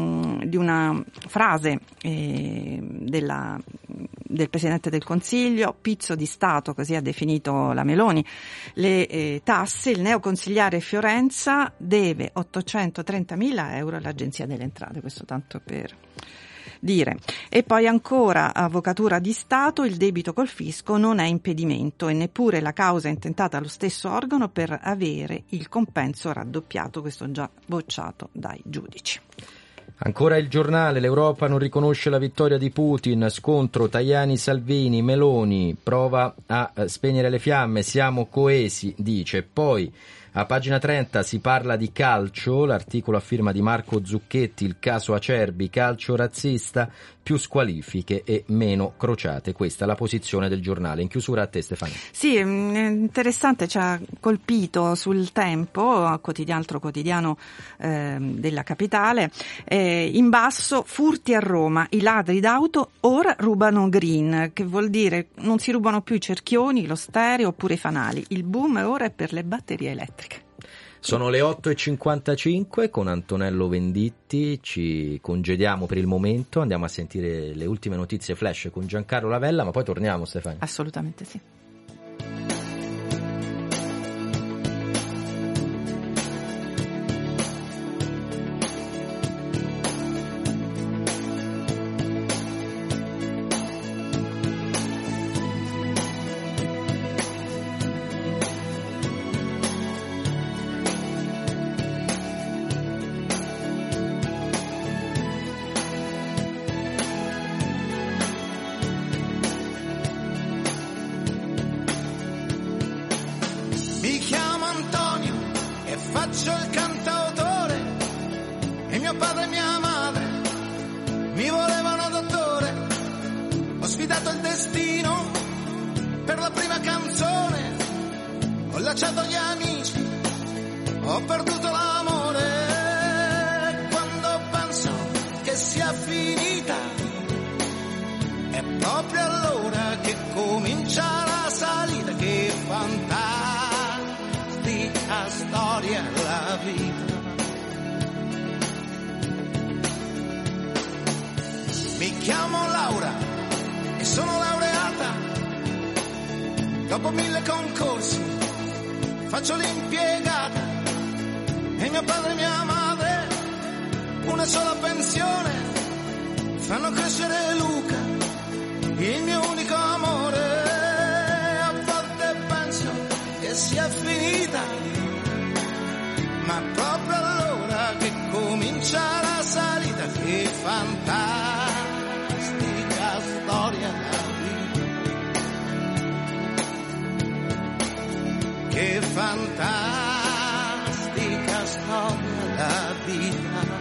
una frase del Presidente del Consiglio: pizzo di Stato, così ha definito la Meloni le tasse. Il neoconsigliare Fiorenza deve 830.000 euro all'Agenzia delle Entrate, questo tanto per dire. E poi ancora Avvocatura di Stato: il debito col fisco non è impedimento e neppure la causa intentata allo stesso organo per avere il compenso raddoppiato, questo già bocciato dai giudici. Ancora Il Giornale: l'Europa non riconosce la vittoria di Putin, scontro Tajani-Salvini, Meloni prova a spegnere le fiamme, siamo coesi, dice. Poi a pagina 30 si parla di calcio, l'articolo a firma di Marco Zucchetti, il caso Acerbi, calcio razzista, più squalifiche e meno crociate. Questa è la posizione del Giornale. In chiusura a te, Stefania. Sì, interessante, ci ha colpito sul Tempo, altro quotidiano della capitale. In basso: furti a Roma, i ladri d'auto ora rubano green, che vuol dire non si rubano più i cerchioni, lo stereo oppure i fanali. Il boom ora è per le batterie elettriche. Sono le 8.55, con Antonello Venditti ci congediamo per il momento, andiamo a sentire le ultime notizie flash con Giancarlo Lavella, ma poi torniamo, Stefania. Assolutamente sì. faccio il cantautore e mio padre e mia madre mi volevano dottore. Ho sfidato il destino per la prima canzone, ho lasciato gli amici, ho perduto l'amore. Quando penso che sia finita, è proprio allora che comincia la salita. Che fantastica storia la vita. Mi chiamo Laura e sono laureata. Dopo 1000 concorsi faccio l'impiegata e mio padre e mia madre una sola pensione fanno crescere Luca, il mio unico amore. A volte penso che sia finita, ma proprio allora che comincia la salita. Che fantastica storia la vita. Che fantastica storia la vita.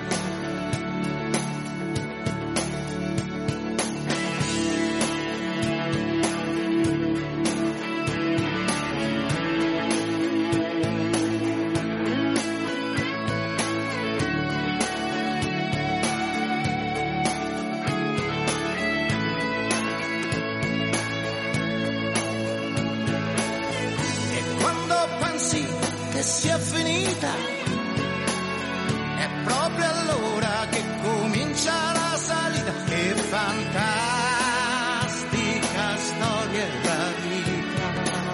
Sia finita, è proprio allora che comincia la salita. Che fantastica storia è la vita.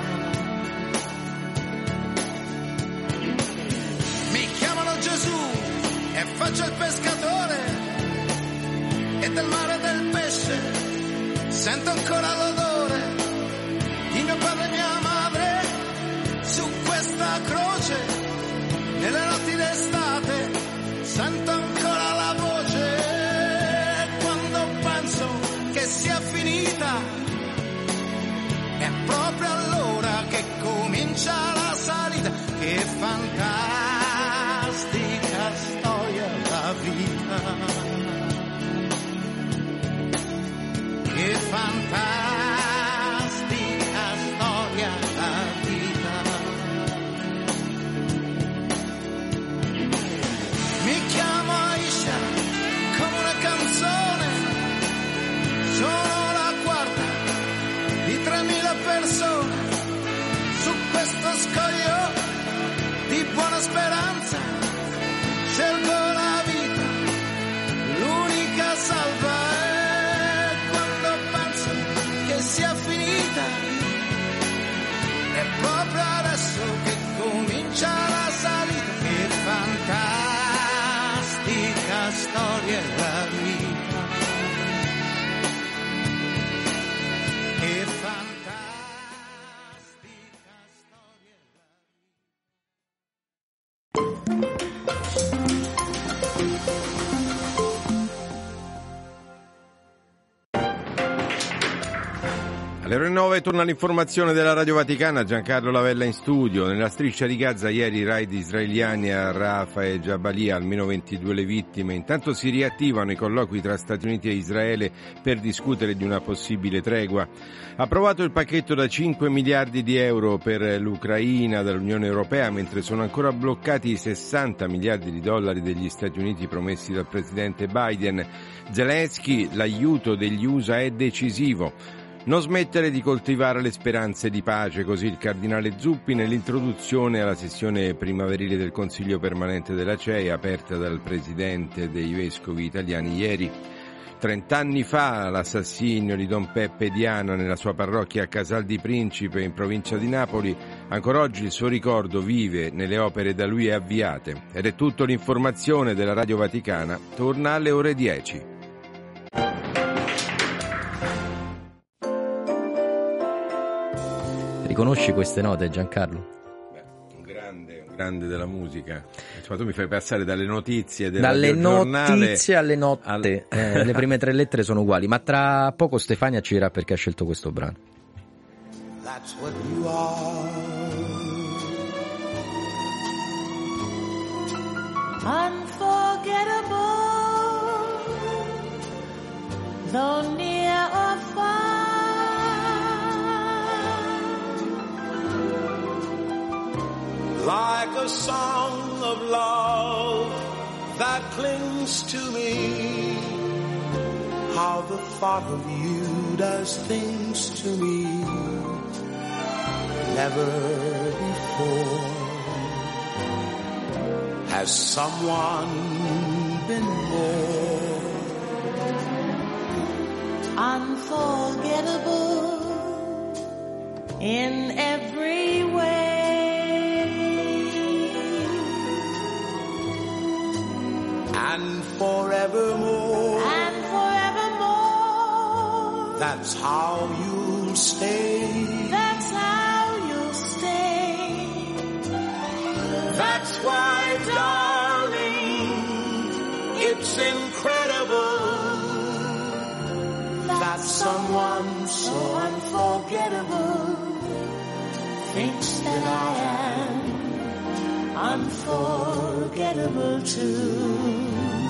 Mi chiamano Gesù e faccio il pescatore, e del mare e del pesce sento ancora l'odore di mio padre e mia madre su questa croce. Nelle notti d'estate sento ancora la voce. Quando penso che sia finita, è proprio allora che comincia la salita. Che fantastica storia la vita. Che fantastica storia la vita. Mi chiamo Aisha come una canzone, sono la quarta di 3000 persone su questo scoglio di buona speranza. Scelgo la vita, l'unica salva. E quando penso che sia finita, è proprio adesso che comincia la salita. Che fantastica storia è la vita. Che fantastica storia è la Alle ore 9 torna l'informazione della Radio Vaticana, Giancarlo Lavella in studio. Nella striscia di Gaza ieri i raid israeliani a Rafah e Jabalia, almeno 22 le vittime. Intanto si riattivano i colloqui tra Stati Uniti e Israele per discutere di una possibile tregua. Approvato il pacchetto da 5 miliardi di euro per l'Ucraina dall'Unione Europea, mentre sono ancora bloccati i 60 miliardi di dollari degli Stati Uniti promessi dal presidente Biden. Zelensky, l'aiuto degli USA è decisivo. Non smettere di coltivare le speranze di pace, così il cardinale Zuppi nell'introduzione alla sessione primaverile del Consiglio permanente della CEI, aperta dal presidente dei vescovi italiani ieri. 30 anni fa l'assassinio di Don Peppe Diana nella sua parrocchia a Casal di Principe in provincia di Napoli. Ancora oggi il suo ricordo vive nelle opere da lui avviate. Ed è tutto. L'informazione della Radio Vaticana torna alle ore 10. Riconosci queste note, Giancarlo? Un grande della musica. Insomma, tu mi fai passare dalle notizie dalle notizie alle notte. Le prime 3 lettere sono uguali, ma tra poco Stefania ci dirà perché ha scelto questo brano. That's what you are. unforgettable, though near or far, like a song of love that clings to me. How the thought of you does things to me never before. Has someone been more unforgettable in every way, and forevermore, that's how you'll stay. That's how you'll stay. That's why, darling, it's incredible that someone so unforgettable thinks that I am unforgettable too.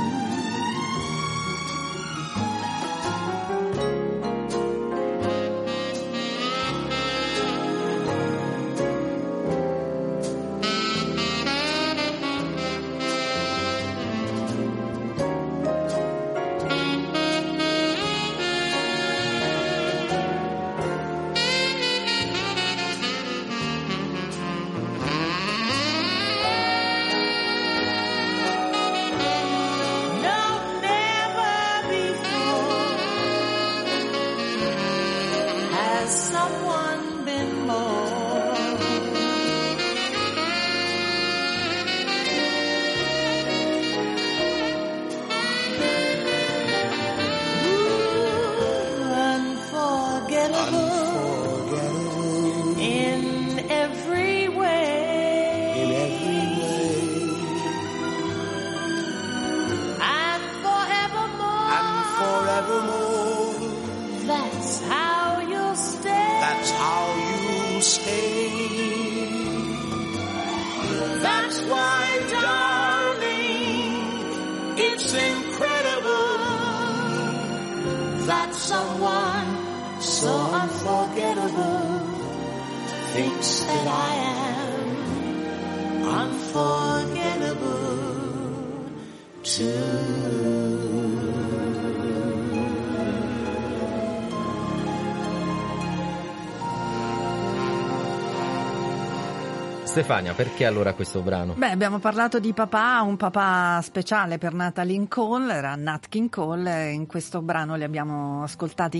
Stefania, perché allora questo brano? Beh, abbiamo parlato di papà, un papà speciale per Natalie Cole, era Nat King Cole, e in questo brano li abbiamo ascoltati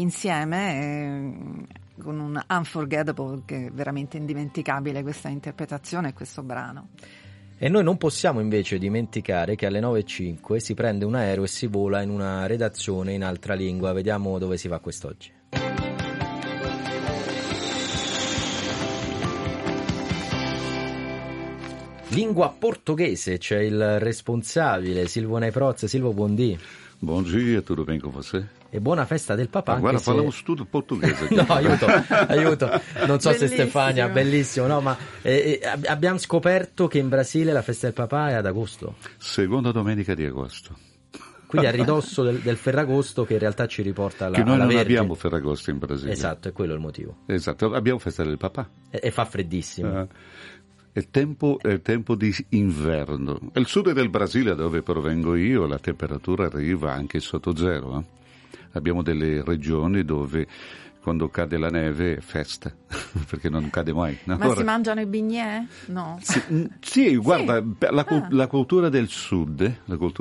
insieme con un Unforgettable, che è veramente indimenticabile questa interpretazione e questo brano. E noi non possiamo invece dimenticare che alle 9:05 si prende un aereo e si vola in una redazione in altra lingua. Vediamo dove si va quest'oggi. Lingua portoghese, c'è il responsabile Silvio Neiproz. Silvio, buondì. Bom dia, tudo bem com você? E buona festa del papà. Guarda, falamos tutto portoghese. No, aiuto. Non so se Stefania, bellissimo, no, ma abbiamo scoperto che in Brasile la festa del papà è ad agosto. Seconda domenica di agosto. Quindi a ridosso del Ferragosto, che in realtà ci riporta alla Che noi non Vergine. abbiamo Ferragosto in Brasile. Esatto, è quello il motivo. Esatto, abbiamo festa del papà. E fa freddissimo. È il tempo di inverno. Il sud del Brasile, dove provengo io, la temperatura arriva anche sotto zero. Abbiamo delle regioni dove quando cade la neve è festa, perché non cade mai. No? Ma si mangiano i bignè? No. Sì, guarda, la cultura del sud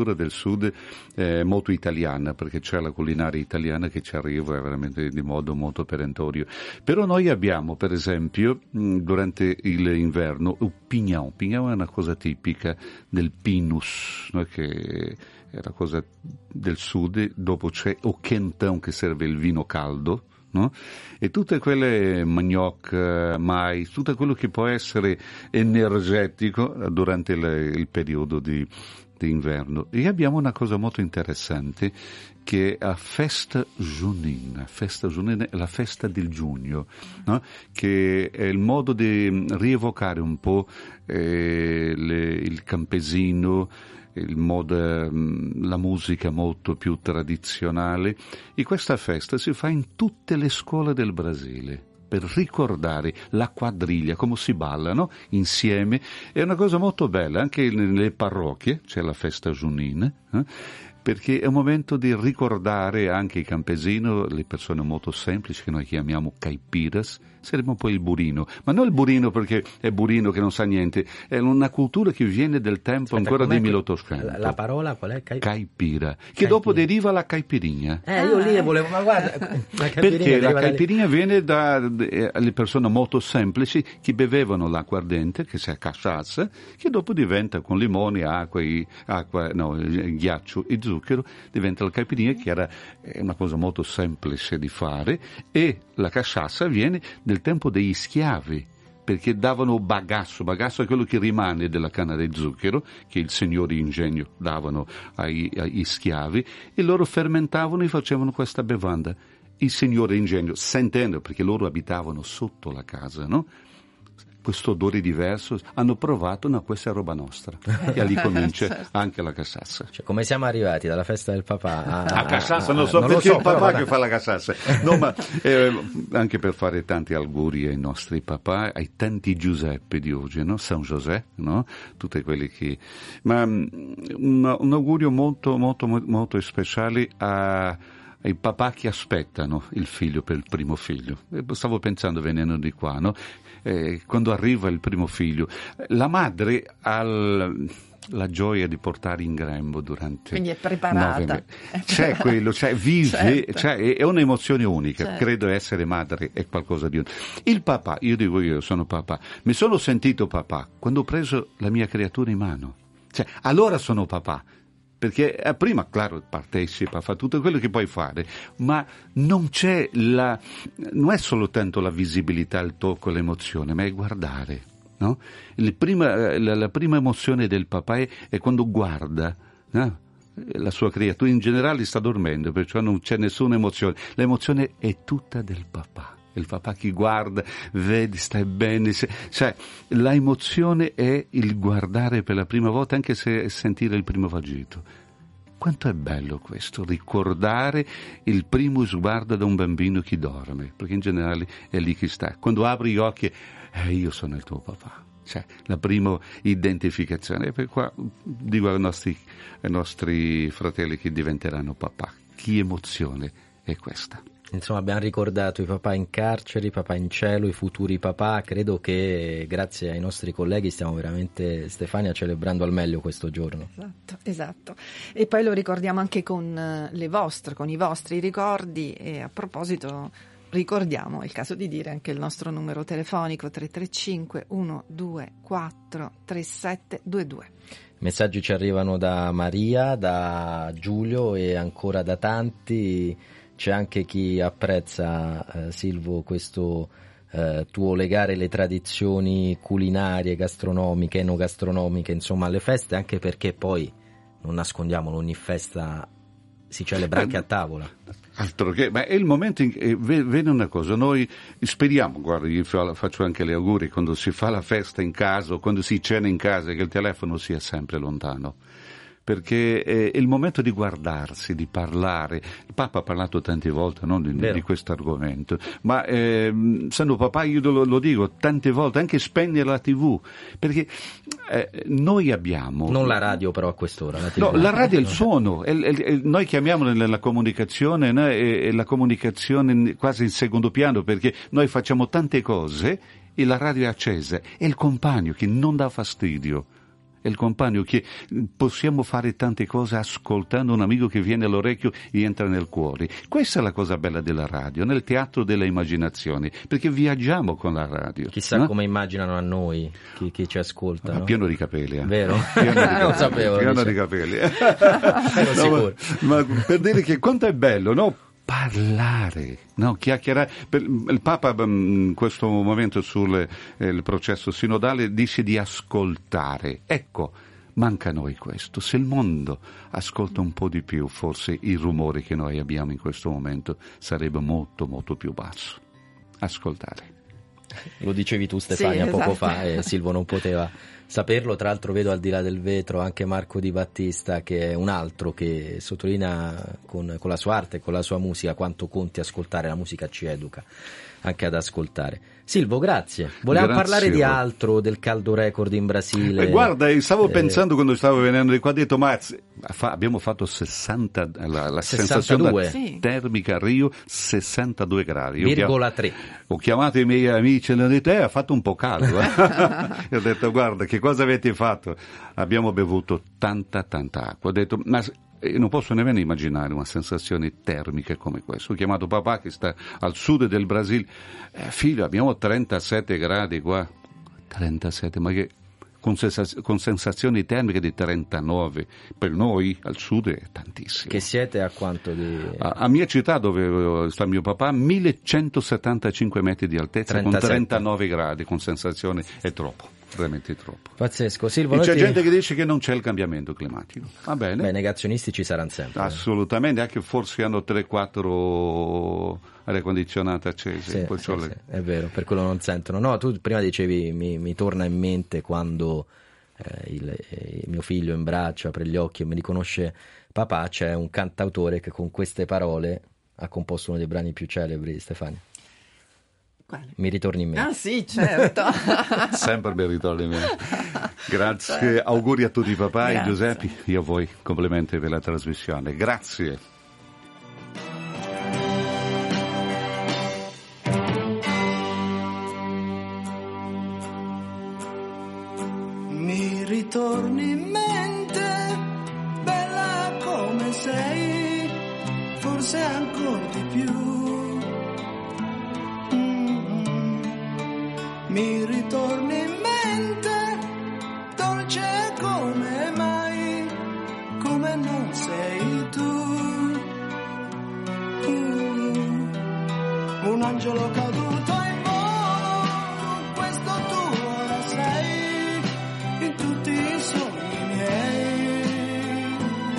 è molto italiana, perché c'è la culinaria italiana che ci arriva veramente di modo molto perentorio. Però noi abbiamo, per esempio, durante l'inverno, il pignão. Pignão è una cosa tipica del pinus, no? Che è la cosa del sud. Dopo c'è o quentão, che serve il vino caldo, no? E tutte quelle manioc, mais, tutto quello che può essere energetico durante il periodo di inverno. E abbiamo una cosa molto interessante, che è la festa giunina. Festa giunina è la festa del giugno, no? Che è il modo di rievocare un po' il campesino, la musica molto più tradizionale, e questa festa si fa in tutte le scuole del Brasile per ricordare la quadriglia, come si ballano insieme. È una cosa molto bella, anche nelle parrocchie c'è la festa giunina, perché è un momento di ricordare anche i campesini, le persone molto semplici che noi chiamiamo caipiras. Sarebbe un po' il burino, ma non il burino perché è burino che non sa niente, è una cultura che viene del tempo ancora di 1800. La parola qual è? Caipira, che dopo deriva la caipirinha. Io lì volevo, ma guarda, perché la caipirinha viene dalle persone molto semplici che bevevano l'acquardente, che sia cachaça, che dopo diventa con limone, ghiaccio e zucchero, diventa la caipirinha, che era una cosa molto semplice di fare, e la cachaça viene del tempo degli schiavi, perché davano bagasso è quello che rimane della canna di zucchero che il signore ingegno davano agli schiavi, e loro fermentavano e facevano questa bevanda. Il signore ingegno, sentendo, perché loro abitavano sotto la casa, no? Questo odore diverso, hanno provato, no, questa è roba nostra, e lì comincia anche la cachaça. Cioè, come siamo arrivati dalla festa del papà a cachaça? Non so perché è il papà che fa la cachaça. No, ma anche per fare tanti auguri ai nostri papà, ai tanti Giuseppe di oggi, no? San José, no? Tutti quelli che... Ma un augurio molto, molto, molto speciale ai papà che aspettano il figlio per il primo figlio. Stavo pensando venendo di qua, no? Quando arriva il primo figlio, la madre ha la gioia di portare in grembo durante... Quindi è preparata. C'è quello, vive, certo. È un'emozione unica, certo. Credo essere madre è qualcosa di... Il papà, io sono papà, mi sono sentito papà quando ho preso la mia creatura in mano. Allora sono papà. Perché prima, claro, partecipa, fa tutto quello che puoi fare, ma non è soltanto la visibilità, il tocco, l'emozione, ma è guardare, no? La prima emozione del papà è quando guarda, no? La sua creatura. In generale sta dormendo, perciò non c'è nessuna emozione. L'emozione è tutta del papà. Il papà che guarda, vedi, stai bene, la emozione è il guardare per la prima volta, anche se sentire il primo vagito. Quanto è bello questo, ricordare il primo sguardo da un bambino che dorme, perché in generale è lì che sta. Quando apri gli occhi, io sono il tuo papà. La prima identificazione. E per qua dico ai nostri fratelli che diventeranno papà, che emozione è questa. Insomma, abbiamo ricordato i papà in carcere, i papà in cielo, i futuri papà. Credo che grazie ai nostri colleghi stiamo veramente, Stefania, celebrando al meglio questo giorno. Esatto. E poi lo ricordiamo anche con i vostri ricordi, e a proposito ricordiamo, è il caso di dire anche il nostro numero telefonico 335 124 3722. Messaggi ci arrivano da Maria, da Giulio e ancora da tanti. C'è anche chi apprezza, Silvo, questo tuo legare le tradizioni culinarie, gastronomiche, enogastronomiche, insomma, alle feste, anche perché poi, non nascondiamolo, ogni festa si celebra anche a tavola. Altro che, ma è il momento vede una cosa, noi speriamo, guarda, io faccio anche gli auguri quando si fa la festa in casa o quando si cena in casa, che il telefono sia sempre lontano. Perché è il momento di guardarsi, di parlare. Il Papa ha parlato tante volte, no, di questo argomento, ma essendo papà io lo dico tante volte, anche spegnere la TV, perché noi abbiamo... Non la radio però a quest'ora, la TV. No, la radio è il suono, noi chiamiamo nella comunicazione, no, è la comunicazione quasi in secondo piano, perché noi facciamo tante cose e la radio è accesa, è il compagno che non dà fastidio. È il compagno che possiamo fare tante cose ascoltando un amico che viene all'orecchio e entra nel cuore. Questa è la cosa bella della radio, nel teatro delle immaginazioni, perché viaggiamo con la radio. Chissà, no? Come immaginano a noi chi ci ascolta. No? Pieno di capelli. Vero? Lo sapevo. Pieno di capelli. Sicuro. Ma per dire che quanto è bello, no? Parlare, no? Chiacchierare. Il Papa in questo momento sul processo sinodale dice di ascoltare. Ecco, manca a noi questo. Se il mondo ascolta un po' di più, forse il rumore che noi abbiamo in questo momento sarebbe molto molto più basso. Ascoltare. Lo dicevi tu, Stefania, poco fa, e Silvo non poteva saperlo. Tra l'altro vedo al di là del vetro anche Marco Di Battista, che è un altro che sottolinea con la sua arte e con la sua musica quanto conti ascoltare. La musica ci educa anche ad ascoltare. Silvo, grazie. Volevamo parlare di altro, del caldo record in Brasile. Guarda, stavo pensando quando stavo venendo di qua, ho detto, ma abbiamo fatto 60, la sensazione termica a Rio 62 gradi. Ho chiamato i miei amici e gli ho detto, ha fatto un po' caldo. E ho detto, guarda, che cosa avete fatto? Abbiamo bevuto tanta acqua. Ho detto, ma io non posso nemmeno immaginare una sensazione termica come questa. Ho chiamato papà che sta al sud del Brasile. Figlio, abbiamo 37 gradi qua. 37, ma che con sensazioni termiche di 39. Per noi al sud è tantissimo. Che siete a quanto di... A mia città, dove sta mio papà, 1175 metri di altezza, 37. Con 39 gradi, con sensazioni, è troppo. Veramente troppo. Pazzesco. Silvo, c'è gente che dice che non c'è il cambiamento climatico. Va bene. Beh, negazionisti ci saranno sempre. Assolutamente, anche forse hanno 3-4 aria condizionata accese. Sì, è vero, per quello non sentono. No, tu prima dicevi, mi torna in mente quando mio figlio in braccio apre gli occhi e mi riconosce papà. C'è un cantautore che con queste parole ha composto uno dei brani più celebri, Stefania. Quale? Mi ritorni in mente. Ah sì, certo. Sempre mi ritorni in mente. Grazie, auguri a tutti papà. E Giuseppe, io a voi complimenti per la trasmissione. Grazie. Mi ritorni in mente, bella come sei, forse ancora di più. Mi ritorni in mente, dolce come mai, come non sei tu. Un angelo caduto in volo, questo tu ora sei, in tutti i sogni miei.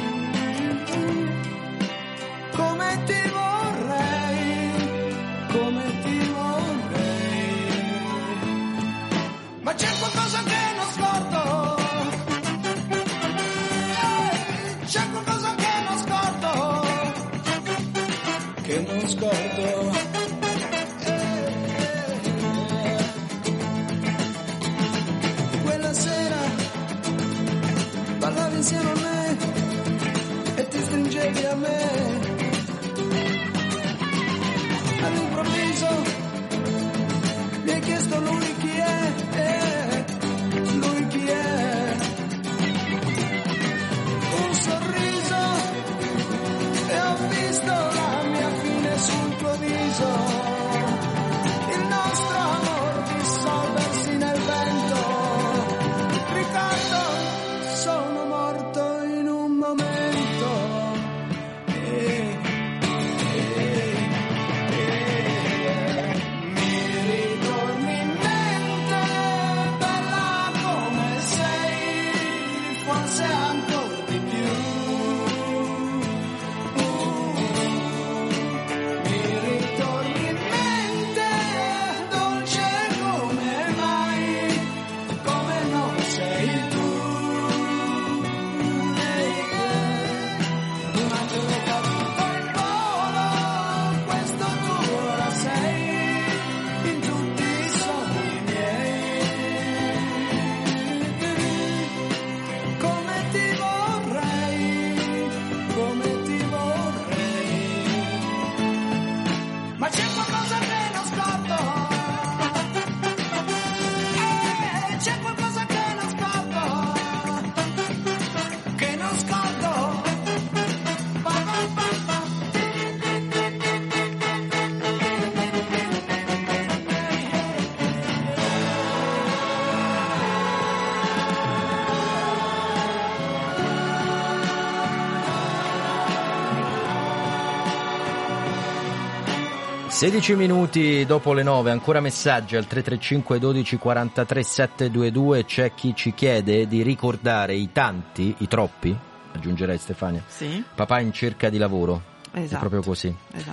Come ti vorrei, come ti vorrei. Ma c'è qualcosa che non scordo, c'è qualcosa che non scordo, che non scordo. Quella sera ballavi insieme a me e ti stringevi a me. All'improvviso mi hai chiesto lui chi è, lui chi è. Un sorriso e ho visto la mia fine sul tuo viso. Il nostro amor dissolversi nel vento. Ricordo, sono morto in un momento. Sedici minuti dopo le 9, ancora messaggi al 335 12 43 722. C'è chi ci chiede di ricordare i tanti, i troppi, aggiungerei Stefania, sì. Papà in cerca di lavoro. Esatto. È proprio così. Esatto.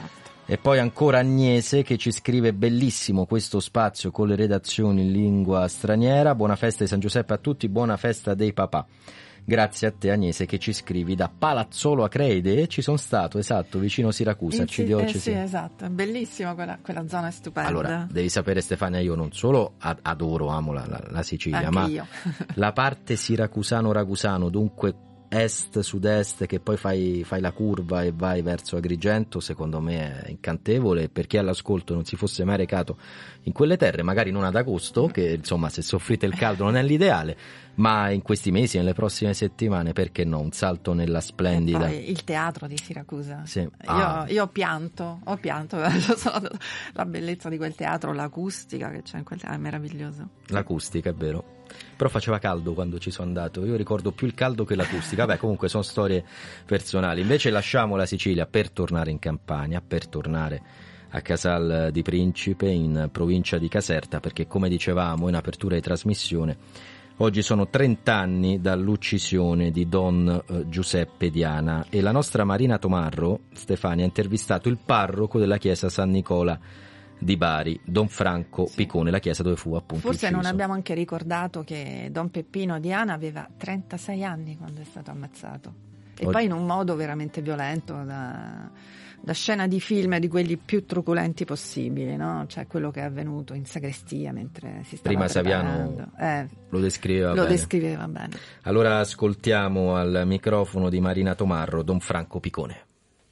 E poi ancora Agnese che ci scrive: bellissimo questo spazio con le redazioni in lingua straniera, buona festa di San Giuseppe a tutti, buona festa dei papà. Grazie a te Agnese che ci scrivi da Palazzolo Acreide, ci sono stato, esatto, vicino Siracusa, arcidiocesi. Sì, esatto, è bellissima quella zona, è stupenda. Allora, devi sapere Stefania, io non solo adoro, amo la Sicilia, anche ma io. La parte siracusano-ragusano, dunque est-sud-est, che poi fai la curva e vai verso Agrigento, secondo me è incantevole. Per chi all'ascolto non si fosse mai recato in quelle terre, magari non ad agosto, che insomma se soffrite il caldo non è l'ideale, ma in questi mesi, nelle prossime settimane, perché no, un salto nella splendida. E poi il teatro di Siracusa. Sì. Io ho pianto la bellezza di quel teatro, l'acustica che c'è in quel teatro, è meraviglioso. L'acustica, è vero. Però faceva caldo quando ci sono andato, io ricordo più il caldo che l'acustica. Vabbè, comunque sono storie personali. Invece lasciamo la Sicilia per tornare in Campania, per tornare a Casal di Principe, in provincia di Caserta, perché come dicevamo in apertura di trasmissione, oggi sono 30 anni dall'uccisione di Don Giuseppe Diana, e la nostra Marina Tomarro, Stefania, ha intervistato il parroco della chiesa San Nicola di Bari, Don Franco Picone, la chiesa dove fu appunto Forse ucciso. Non abbiamo anche ricordato che Don Peppino Diana aveva 36 anni quando è stato ammazzato, e poi in un modo veramente violento, da scena di film di quelli più truculenti possibili, no? Cioè quello che è avvenuto in sagrestia mentre si stava prima preparando. Saviano lo descriveva bene. Allora ascoltiamo al microfono di Marina Tomarro Don Franco Picone.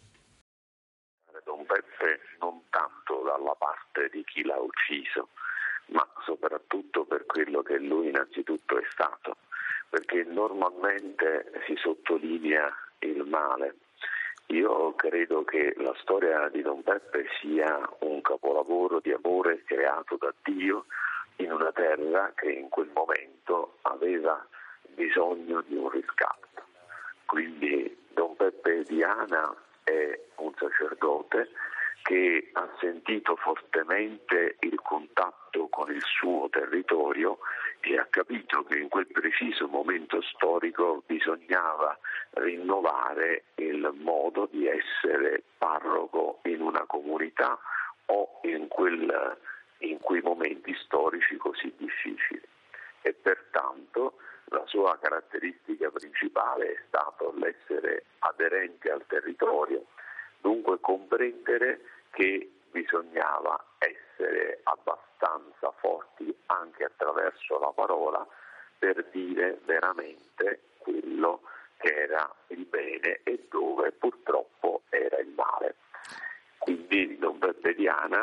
Don Peppe non tanto dalla parte di chi l'ha ucciso, ma soprattutto per quello che lui innanzitutto è stato, perché normalmente si sottolinea il male. Io credo che la storia di Don Peppe sia un capolavoro di amore creato da Dio in una terra che in quel momento aveva bisogno di un riscatto. Quindi Don Peppe Diana è un sacerdote che ha sentito fortemente il contatto con il suo territorio e ha capito che in quel preciso momento storico bisognava rinnovare il modo di essere parroco in una comunità o in quei momenti storici così difficili. E pertanto la sua caratteristica principale è stato l'essere aderente al territorio, dunque comprendere che bisognava essere abbastanza forti anche attraverso la parola per dire veramente quello che era il bene e dove purtroppo era il male. Quindi Don Peppe Diana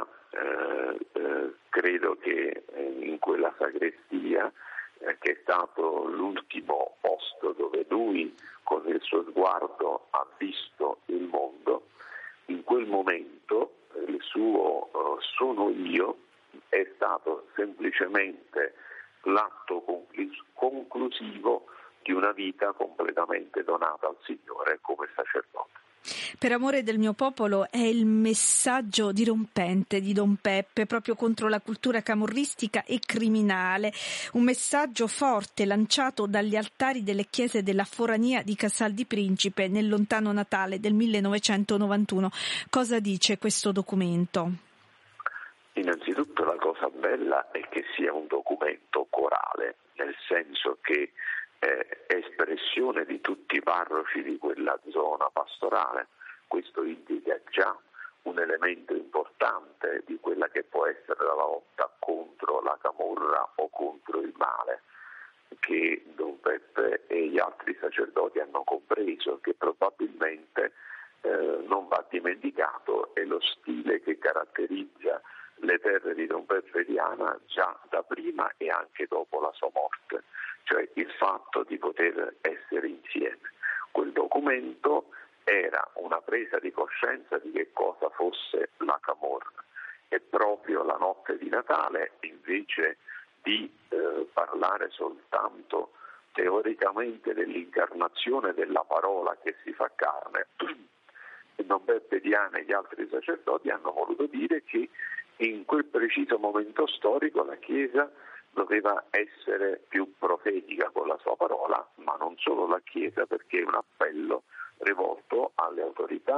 credo che in quella sagrestia, che è stato l'ultimo posto dove lui con il suo sguardo ha visto il mondo, in quel momento il suo sono io è stato semplicemente l'atto conclusivo di una vita completamente donata al Signore come sacerdote. Per amore del mio popolo è il messaggio dirompente di Don Peppe proprio contro la cultura camorristica e criminale, un messaggio forte lanciato dagli altari delle chiese della forania di Casal di Principe nel lontano Natale del 1991. Cosa dice questo documento? Innanzitutto la cosa bella è che sia un documento corale, nel senso che espressione di tutti i parroci di quella zona pastorale. Questo indica già un elemento importante di quella che può essere la lotta contro la camorra o contro il male, che Don Peppe e gli altri sacerdoti hanno compreso, che probabilmente non va dimenticato, è lo stile che caratterizza le terre di Don Peppe Diana già da prima e anche dopo la sua morte, cioè il fatto di poter essere insieme. Quel documento era una presa di coscienza di che cosa fosse la camorra, e proprio la notte di Natale, invece di parlare soltanto teoricamente dell'incarnazione della parola che si fa carne, Don Peppe Diana e gli altri sacerdoti hanno voluto dire che in quel preciso momento storico la Chiesa doveva essere più profetica con la sua parola, ma non solo la Chiesa, perché è un appello rivolto alle autorità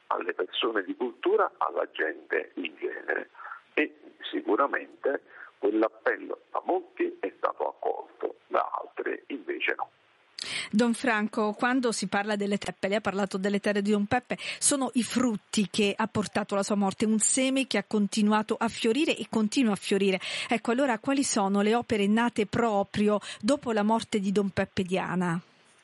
alle persone di cultura, alla gente in genere. E sicuramente quell'appello da molti è stato accolto, da altri invece no. Don Franco, quando si parla delle teppe, lei ha parlato delle terre di Don Peppe, sono i frutti che ha portato alla sua morte, un seme che ha continuato a fiorire e continua a fiorire. Ecco, allora quali sono le opere nate proprio dopo la morte di Don Peppe Diana?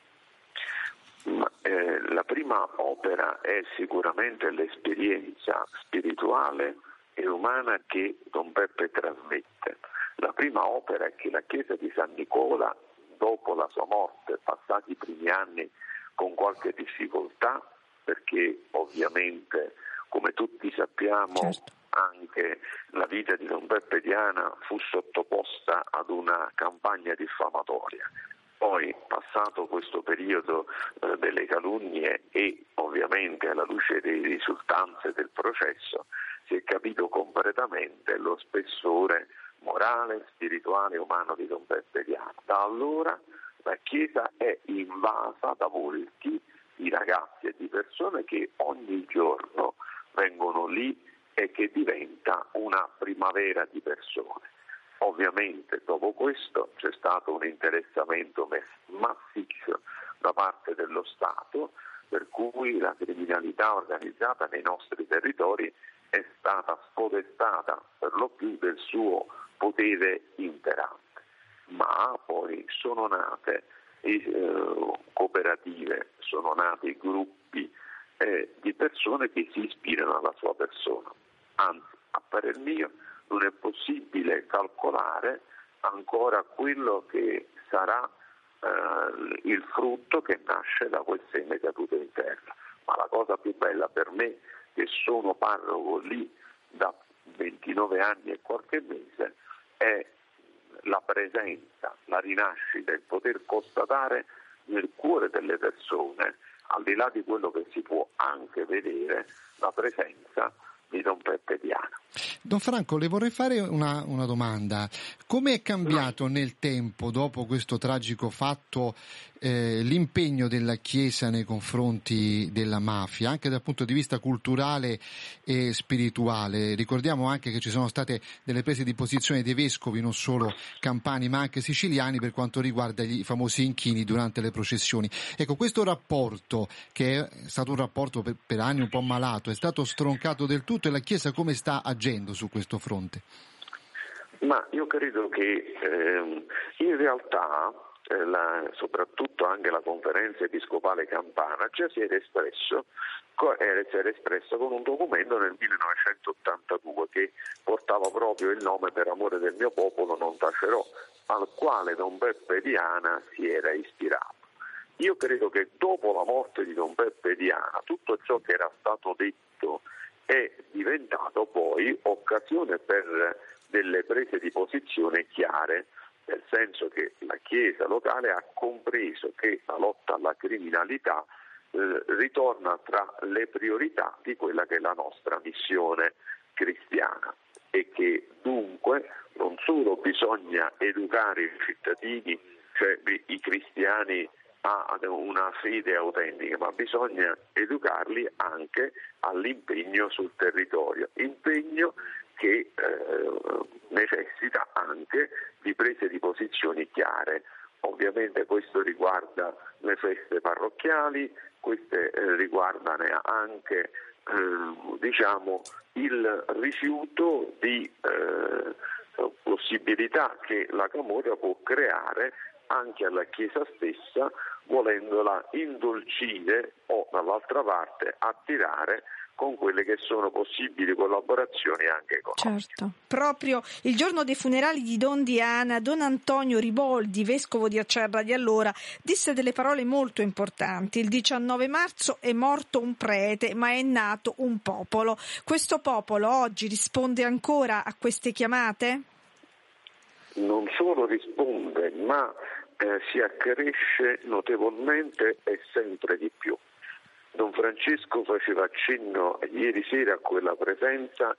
La prima opera è sicuramente l'esperienza spirituale e umana che Don Peppe trasmette. La prima opera è che la chiesa di San Nicola, dopo la sua morte, passati i primi anni con qualche difficoltà, perché ovviamente, come tutti sappiamo, certo, anche la vita di Don Peppe Diana fu sottoposta ad una campagna diffamatoria. Poi, passato questo periodo delle calunnie e ovviamente alla luce delle risultanze del processo, si è capito completamente lo spessore morale, spirituale e umano di Don Peppe Diana. Da allora la Chiesa è invasa da molti di ragazzi e di persone che ogni giorno vengono lì e che diventa una primavera di persone. Ovviamente dopo questo c'è stato un interessamento massiccio da parte dello Stato, per cui la criminalità organizzata nei nostri territori è stata spodestata per lo più del suo potere imperante. Ma poi sono nate cooperative, sono nati gruppi di persone che si ispirano alla sua persona. Anzi, a parer mio, non è possibile calcolare ancora quello che sarà il frutto che nasce da quel seme caduto in terra. Ma la cosa più bella per me, che sono parroco lì da 29 anni e qualche mese, è la presenza, la rinascita, il poter constatare nel cuore delle persone, al di là di quello che si può anche vedere, la presenza di Don Peppe Diana. Don Franco, le vorrei fare una domanda. Come è cambiato nel tempo, dopo questo tragico fatto, l'impegno della Chiesa nei confronti della mafia, anche dal punto di vista culturale e spirituale? Ricordiamo anche che ci sono state delle prese di posizione dei vescovi, non solo campani ma anche siciliani, per quanto riguarda i famosi inchini durante le processioni. Ecco, questo rapporto, che è stato un rapporto per anni un po' malato, è stato stroncato del tutto, e la Chiesa come sta agendo su questo fronte? Ma io credo che in realtà soprattutto anche la conferenza episcopale campana già si era espressa con un documento nel 1982 che portava proprio il nome "Per amore del mio popolo non tacerò", al quale Don Peppe Diana si era ispirato. Io credo che dopo la morte di Don Peppe Diana tutto ciò che era stato detto è diventato poi occasione per delle prese di posizione chiare, nel senso che la Chiesa locale ha compreso che la lotta alla criminalità ritorna tra le priorità di quella che è la nostra missione cristiana, e che dunque non solo bisogna educare i cittadini, cioè i cristiani, a una fede autentica, ma bisogna educarli anche all'impegno sul territorio, impegno che necessita anche di prese di posizioni chiare. Ovviamente questo riguarda le feste parrocchiali, queste riguardano anche il rifiuto di possibilità che la camorra può creare anche alla Chiesa stessa, volendola indolcire o dall'altra parte attirare con quelle che sono possibili collaborazioni anche economiche. Certo. Proprio il giorno dei funerali di Don Diana, Don Antonio Riboldi, vescovo di Acerra di allora, disse delle parole molto importanti. Il 19 marzo è morto un prete, ma è nato un popolo. Questo popolo oggi risponde ancora a queste chiamate? Non solo risponde, ma si accresce notevolmente e sempre di più. Don Francesco faceva accenno ieri sera a quella presenza,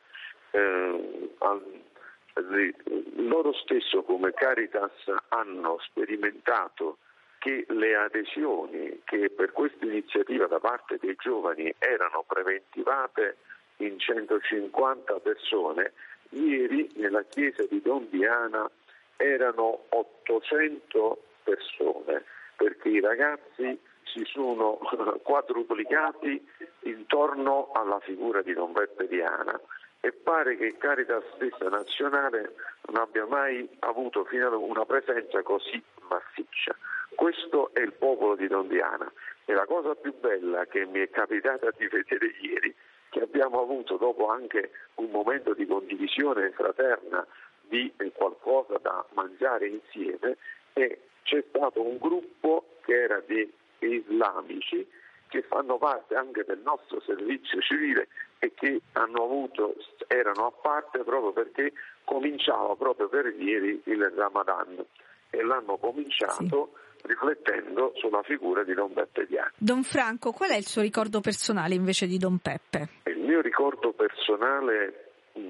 loro stesso come Caritas hanno sperimentato che le adesioni che per questa iniziativa da parte dei giovani erano preventivate in 150 persone, ieri nella chiesa di Don Diana erano 800 persone, perché i ragazzi si sono quadruplicati intorno alla figura di Don Beppe Diana, e pare che Caritas stessa nazionale non abbia mai avuto finora una presenza così massiccia. Questo è il popolo di Don Diana, e la cosa più bella che mi è capitata di vedere ieri, che abbiamo avuto dopo anche un momento di condivisione fraterna di qualcosa da mangiare insieme, e c'è stato un gruppo che era di islamici che fanno parte anche del nostro servizio civile e che erano a parte proprio perché cominciava proprio per ieri il Ramadan, e l'hanno cominciato riflettendo sulla figura di Don Beppe Diana. Don Franco, qual è il suo ricordo personale invece di Don Peppe? Il mio ricordo personale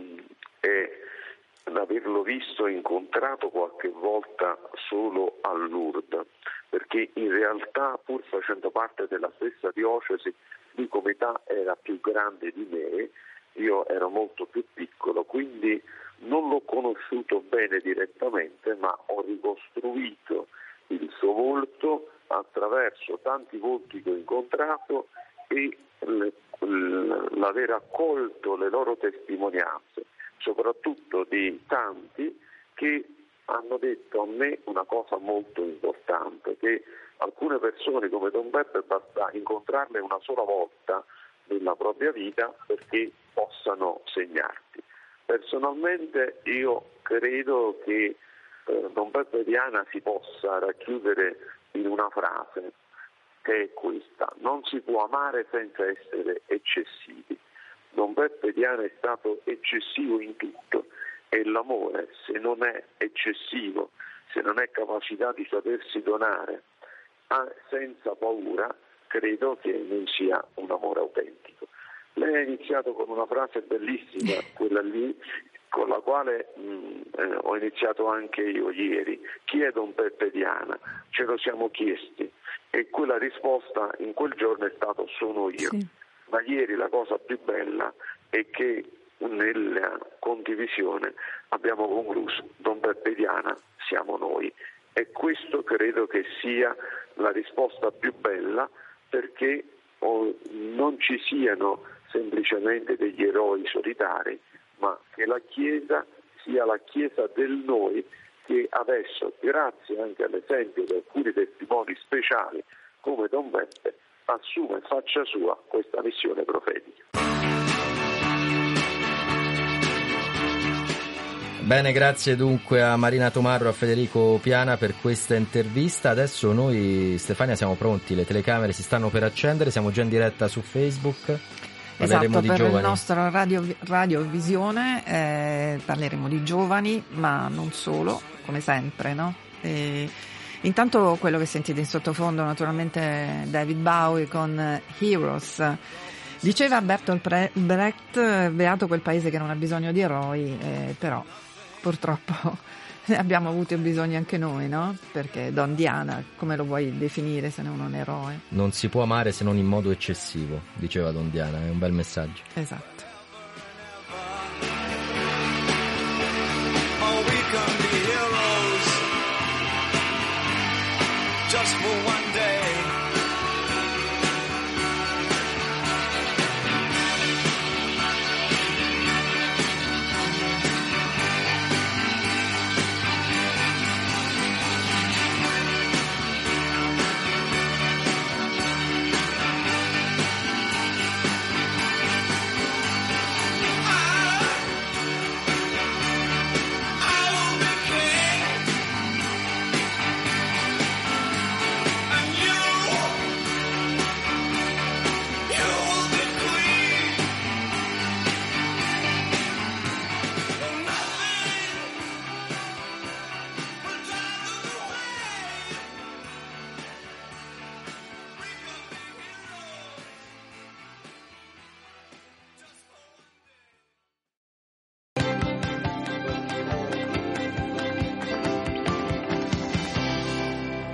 è l'averlo visto e incontrato qualche volta solo a Lourdes, perché in realtà, pur facendo parte della stessa diocesi, lui come età era più grande di me, io ero molto più piccolo, quindi non l'ho conosciuto bene direttamente, ma ho ricostruito il suo volto attraverso tanti volti che ho incontrato e l'aver accolto le loro testimonianze, soprattutto di tanti che hanno detto a me una cosa molto importante, che alcune persone come Don Beppe basta incontrarle una sola volta nella propria vita perché possano segnarti. Personalmente io credo che Don Beppe Diana si possa racchiudere in una frase, che è questa: non si può amare senza essere eccessivi. Don Beppe Diana è stato eccessivo in tutto, e l'amore, se non è eccessivo, se non è capacità di sapersi donare senza paura, credo che non sia un amore autentico. Lei ha iniziato con una frase bellissima, quella lì con la quale ho iniziato anche io ieri: chi è Don Beppe Diana? Ce lo siamo chiesti, e quella risposta in quel giorno è stato: sono io. Sì. Ma ieri la cosa più bella è che nella condivisione abbiamo concluso: Don Beppe Diana siamo noi, e questo credo che sia la risposta più bella, perché non ci siano semplicemente degli eroi solitari, ma che la Chiesa sia la Chiesa del noi, che adesso, grazie anche all'esempio di alcuni testimoni speciali come Don Beppe, assume e faccia sua questa missione profetica. Bene, grazie dunque a Marina Tomarro e a Federico Piana per questa intervista. Adesso noi, Stefania, siamo pronti, le telecamere si stanno per accendere, siamo già in diretta su Facebook. Esatto, per il nostro radiovisione parleremo di giovani, ma non solo, come sempre, no? Intanto quello che sentite in sottofondo naturalmente David Bowie con Heroes. Diceva Bertolt Brecht: beato quel paese che non ha bisogno di eroi, però purtroppo ne abbiamo avuto bisogno anche noi, no? Perché Don Diana, come lo vuoi definire se non un eroe? Non si può amare se non in modo eccessivo, diceva Don Diana, è un bel messaggio. Esatto. Oh, we can be heroes just for one day.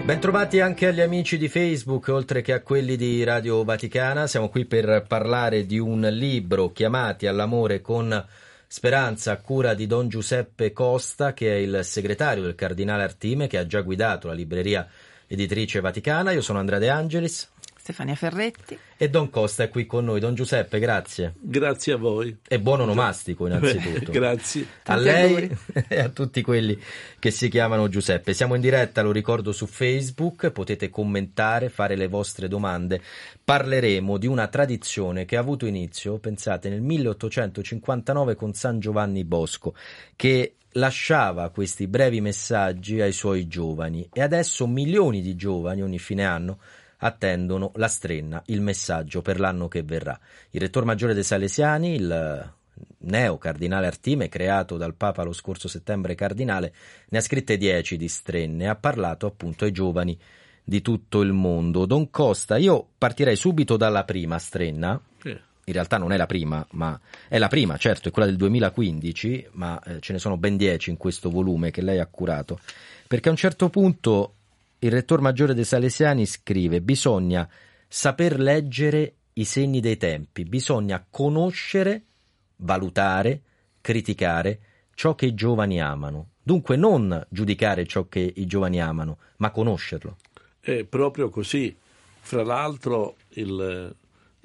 Bentrovati anche agli amici di Facebook, oltre che a quelli di Radio Vaticana. Siamo qui per parlare di un libro, Chiamati all'amore con Speranza, a cura di Don Giuseppe Costa, che è il segretario del Cardinale Artime, che ha già guidato la libreria editrice Vaticana. Io sono Andrea De Angelis. Stefania Ferretti. E Don Costa è qui con noi. Don Giuseppe, grazie. Grazie a voi. E buon onomastico innanzitutto. Grazie. A lei e a tutti quelli che si chiamano Giuseppe. Siamo in diretta, lo ricordo, su Facebook, potete commentare, fare le vostre domande. Parleremo di una tradizione che ha avuto inizio, pensate, nel 1859 con San Giovanni Bosco, che lasciava questi brevi messaggi ai suoi giovani, e adesso milioni di giovani ogni fine anno attendono la strenna, il messaggio per l'anno che verrà. Il rettor maggiore dei Salesiani, il neo cardinale Artime, creato dal Papa lo scorso settembre cardinale, ne ha scritte 10 di strenne, ha parlato appunto ai giovani di tutto il mondo. Don Costa, io partirei subito dalla prima strenna. In realtà non è la prima, ma è la prima, certo, è quella del 2015, ma ce ne sono ben 10 in questo volume che lei ha curato, perché a un certo punto il rettor maggiore dei Salesiani scrive: bisogna saper leggere i segni dei tempi, bisogna conoscere, valutare, criticare ciò che i giovani amano. Dunque non giudicare ciò che i giovani amano, ma conoscerlo. È proprio così. Fra l'altro il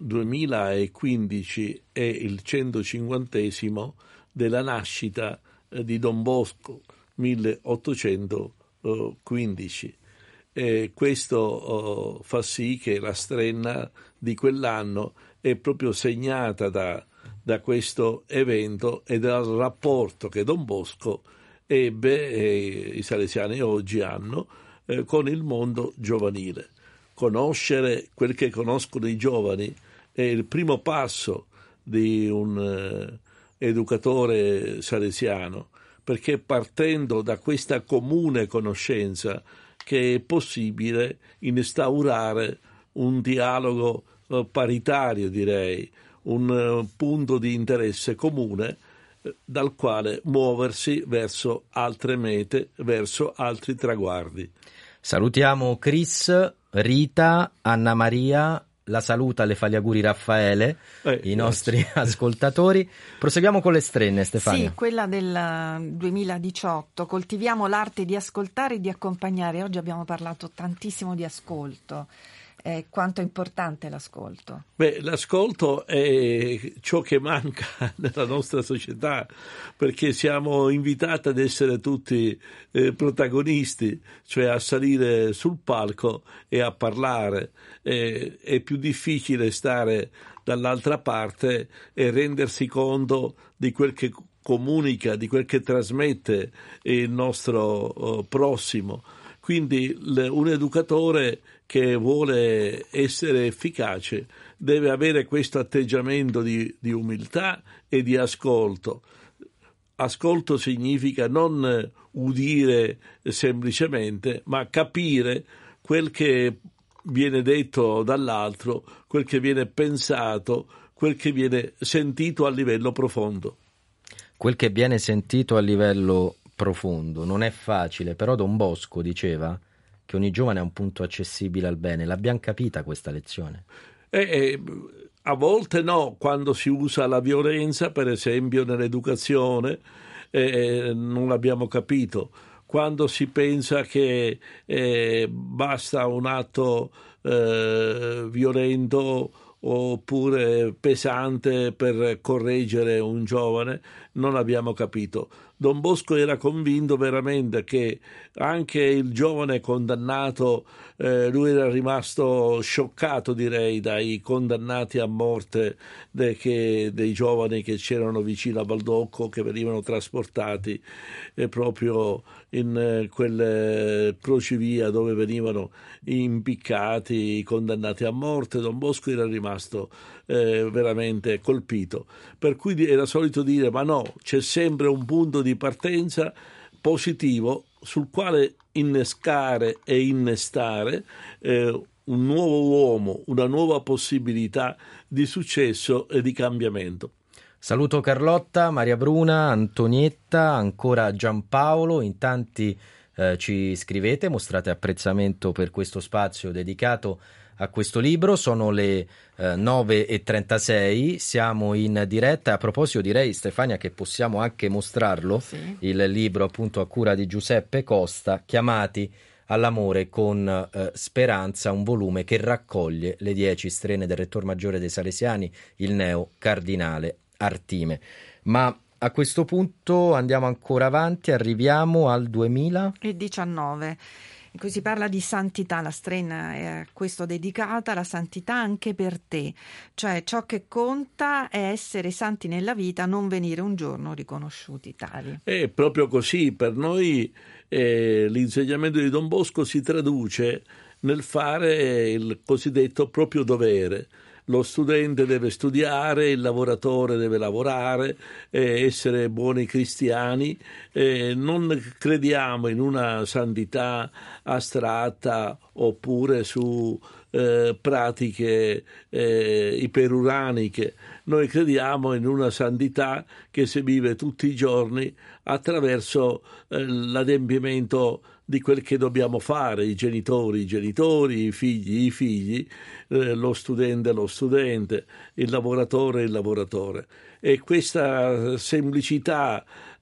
2015 è il 150° della nascita di Don Bosco, 1815. E questo fa sì che la strenna di quell'anno è proprio segnata da questo evento e dal rapporto che Don Bosco ebbe, e i salesiani oggi hanno, con il mondo giovanile. Conoscere quel che conoscono i giovani è il primo passo di un educatore salesiano, perché partendo da questa comune conoscenza che è possibile instaurare un dialogo paritario, direi, un punto di interesse comune dal quale muoversi verso altre mete, verso altri traguardi. Salutiamo Chris, Rita, Anna Maria, la saluta, le fa gli auguri Raffaele, i nostri ascoltatori. Proseguiamo con le strenne, Stefania. Sì, quella del 2018, coltiviamo l'arte di ascoltare e di accompagnare. Oggi abbiamo parlato tantissimo di ascolto. Quanto è importante l'ascolto? L'ascolto è ciò che manca nella nostra società, perché siamo invitati ad essere tutti protagonisti, cioè a salire sul palco e a parlare. È più difficile stare dall'altra parte e rendersi conto di quel che comunica, di quel che trasmette il nostro prossimo. Quindi un educatore che vuole essere efficace deve avere questo atteggiamento di umiltà e di ascolto. Ascolto significa non udire semplicemente, ma capire quel che viene detto dall'altro, quel che viene pensato, quel che viene sentito a livello profondo. Quel che viene sentito a livello profondo non è facile, però Don Bosco diceva che ogni giovane ha un punto accessibile al bene. L'abbiamo capita questa lezione? A volte no, quando si usa la violenza, per esempio nell'educazione, non l'abbiamo capito. Quando si pensa che basta un atto violento oppure pesante per correggere un giovane, non abbiamo capito. Don Bosco era convinto veramente che anche il giovane condannato, lui era rimasto scioccato, direi, dai condannati a morte dei giovani che c'erano vicino a Valdocco, che venivano trasportati proprio in quel crocevia dove venivano impiccati, condannati a morte. Don Bosco era rimasto veramente colpito, per cui era solito dire: ma no, c'è sempre un punto di partenza positivo sul quale innescare e innestare un nuovo uomo, una nuova possibilità di successo e di cambiamento. Saluto Carlotta, Maria Bruna, Antonietta, ancora Giampaolo, in tanti ci scrivete, mostrate apprezzamento per questo spazio dedicato a questo libro. Sono le 9:36, siamo in diretta. A proposito, direi, Stefania, che possiamo anche mostrarlo, sì, il libro appunto a cura di Giuseppe Costa, Chiamati all'amore con speranza, un volume che raccoglie le 10 strene del rettor maggiore dei Salesiani, il neo cardinale Artime. Ma a questo punto andiamo ancora avanti, arriviamo al 2019. In cui si parla di santità. La strena è a questo dedicata, la santità anche per te, cioè ciò che conta è essere santi nella vita, non venire un giorno riconosciuti tali. È proprio così, per noi l'insegnamento di Don Bosco si traduce nel fare il cosiddetto proprio dovere. Lo studente deve studiare, il lavoratore deve lavorare, essere buoni cristiani. Non crediamo in una santità astratta oppure su pratiche iperuraniche. Noi crediamo in una santità che si vive tutti i giorni attraverso l'adempimento di quel che dobbiamo fare, i genitori, i figli, lo studente, il lavoratore. E questa semplicità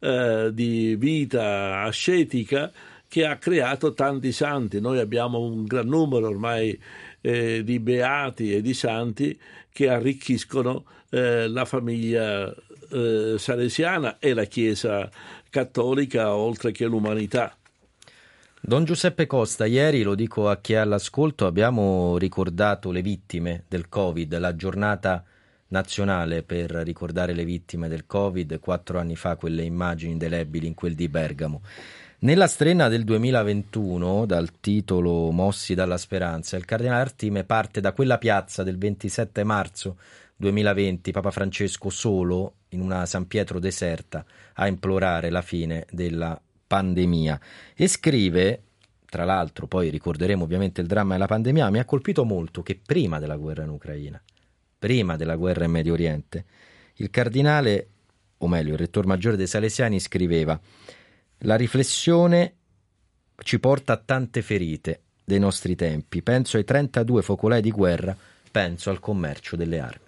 di vita ascetica che ha creato tanti santi. Noi abbiamo un gran numero ormai di beati e di santi che arricchiscono la famiglia salesiana e la Chiesa cattolica, oltre che l'umanità. Don Giuseppe Costa, ieri, lo dico a chi è all'ascolto, abbiamo ricordato le vittime del Covid, la giornata nazionale per ricordare le vittime del Covid, 4 anni fa quelle immagini indelebili in quel di Bergamo. Nella strena del 2021, dal titolo Mossi dalla speranza, il cardinale Artime parte da quella piazza del 27 marzo 2020, Papa Francesco solo in una San Pietro deserta a implorare la fine della pandemia, e scrive, tra l'altro poi ricorderemo ovviamente il dramma della pandemia, mi ha colpito molto che prima della guerra in Ucraina, prima della guerra in Medio Oriente, il cardinale, o meglio il rettor maggiore dei Salesiani, scriveva: la riflessione ci porta a tante ferite dei nostri tempi, penso ai 32 focolai di guerra, penso al commercio delle armi.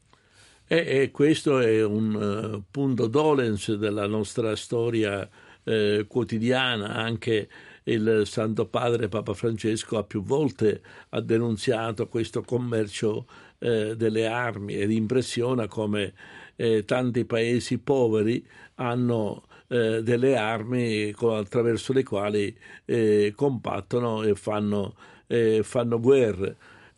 E questo è un punto dolens della nostra storia quotidiana. Anche il Santo Padre Papa Francesco più volte ha denunziato questo commercio delle armi ed impressiona come tanti paesi poveri hanno delle armi attraverso le quali combattono e fanno guerre.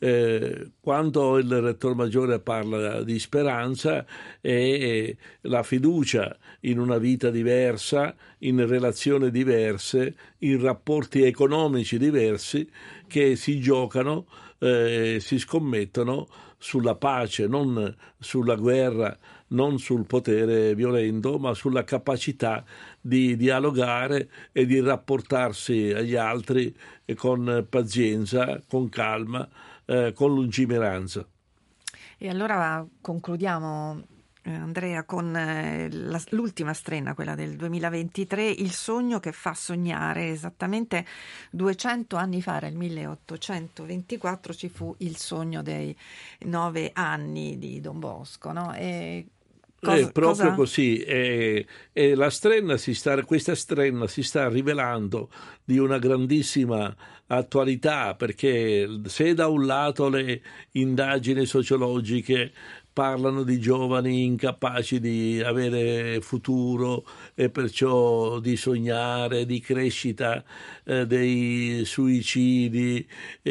Quando il Rettor Maggiore parla di speranza è la fiducia in una vita diversa, in relazioni diverse, in rapporti economici diversi che si giocano, si scommettono sulla pace, non sulla guerra, non sul potere violento, ma sulla capacità di dialogare e di rapportarsi agli altri con pazienza, con calma, con lungimiranza. E allora concludiamo, Andrea, con l'ultima strena, quella del 2023, Il sogno che fa sognare. Esattamente 200 anni fa, era il 1824, ci fu il sogno dei 9 anni di Don Bosco, no? E è proprio così, la strena questa strena si sta rivelando di una grandissima attualità, perché se da un lato le indagini sociologiche parlano di giovani incapaci di avere futuro e perciò di sognare, di crescita dei suicidi,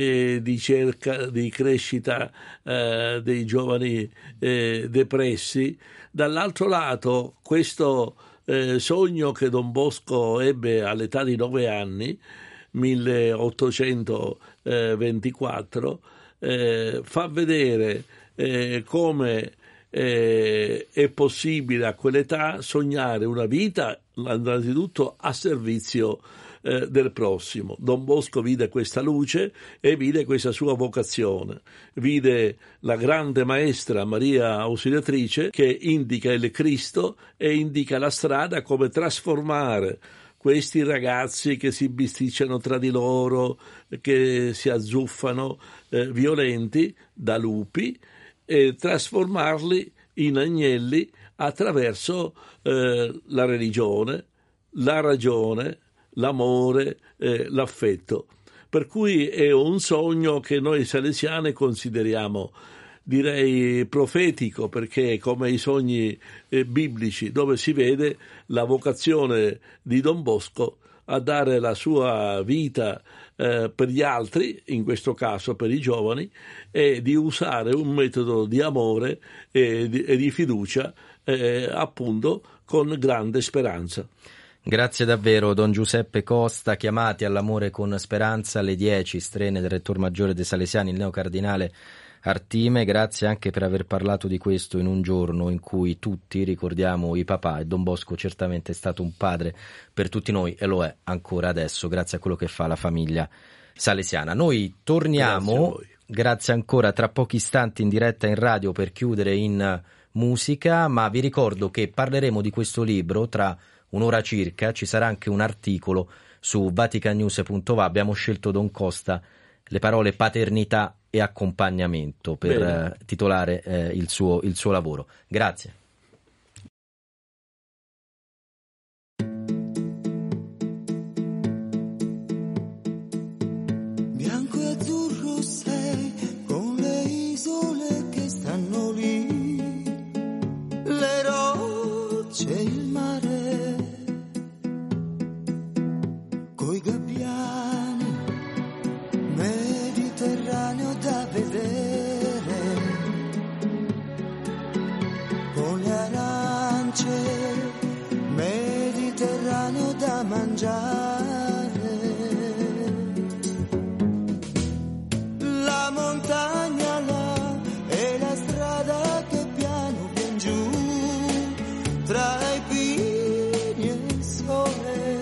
di crescita dei giovani depressi, dall'altro lato questo sogno che Don Bosco ebbe all'età di 9 anni, 1824, fa vedere come è possibile a quell'età sognare una vita innanzitutto a servizio del prossimo. Don Bosco vide questa luce e vide questa sua vocazione, vide la grande maestra Maria Ausiliatrice che indica il Cristo e indica la strada come trasformare questi ragazzi che si bisticciano tra di loro, che si azzuffano, violenti da lupi, e trasformarli in agnelli attraverso la religione, la ragione, l'amore, l'affetto. Per cui è un sogno che noi salesiani consideriamo, direi, profetico, perché è come i sogni biblici, dove si vede la vocazione di Don Bosco a dare la sua vita per gli altri, in questo caso per i giovani, e di usare un metodo di amore e di fiducia, appunto, con grande speranza. Grazie davvero Don Giuseppe Costa. Chiamati all'amore con speranza, alle 10, strene del Rettor Maggiore dei Salesiani, il neocardinale Artime. Grazie anche per aver parlato di questo in un giorno in cui tutti ricordiamo i papà, e Don Bosco certamente è stato un padre per tutti noi e lo è ancora adesso, grazie a quello che fa la famiglia salesiana. Noi torniamo, grazie ancora, tra pochi istanti in diretta in radio per chiudere in musica, ma vi ricordo che parleremo di questo libro tra un'ora circa. Ci sarà anche un articolo su vaticannews.va. Abbiamo scelto Don Costa le parole paternità e accompagnamento per titolare il suo lavoro. Grazie. Bianco e azzurro sei, con le isole che stanno lì, le rocce, il mare, coi gabbiani, Mediterraneo da vedere, con le arance, Mediterraneo da mangiare, la montagna là e la strada che piano vien giù, tra i pini e il sole,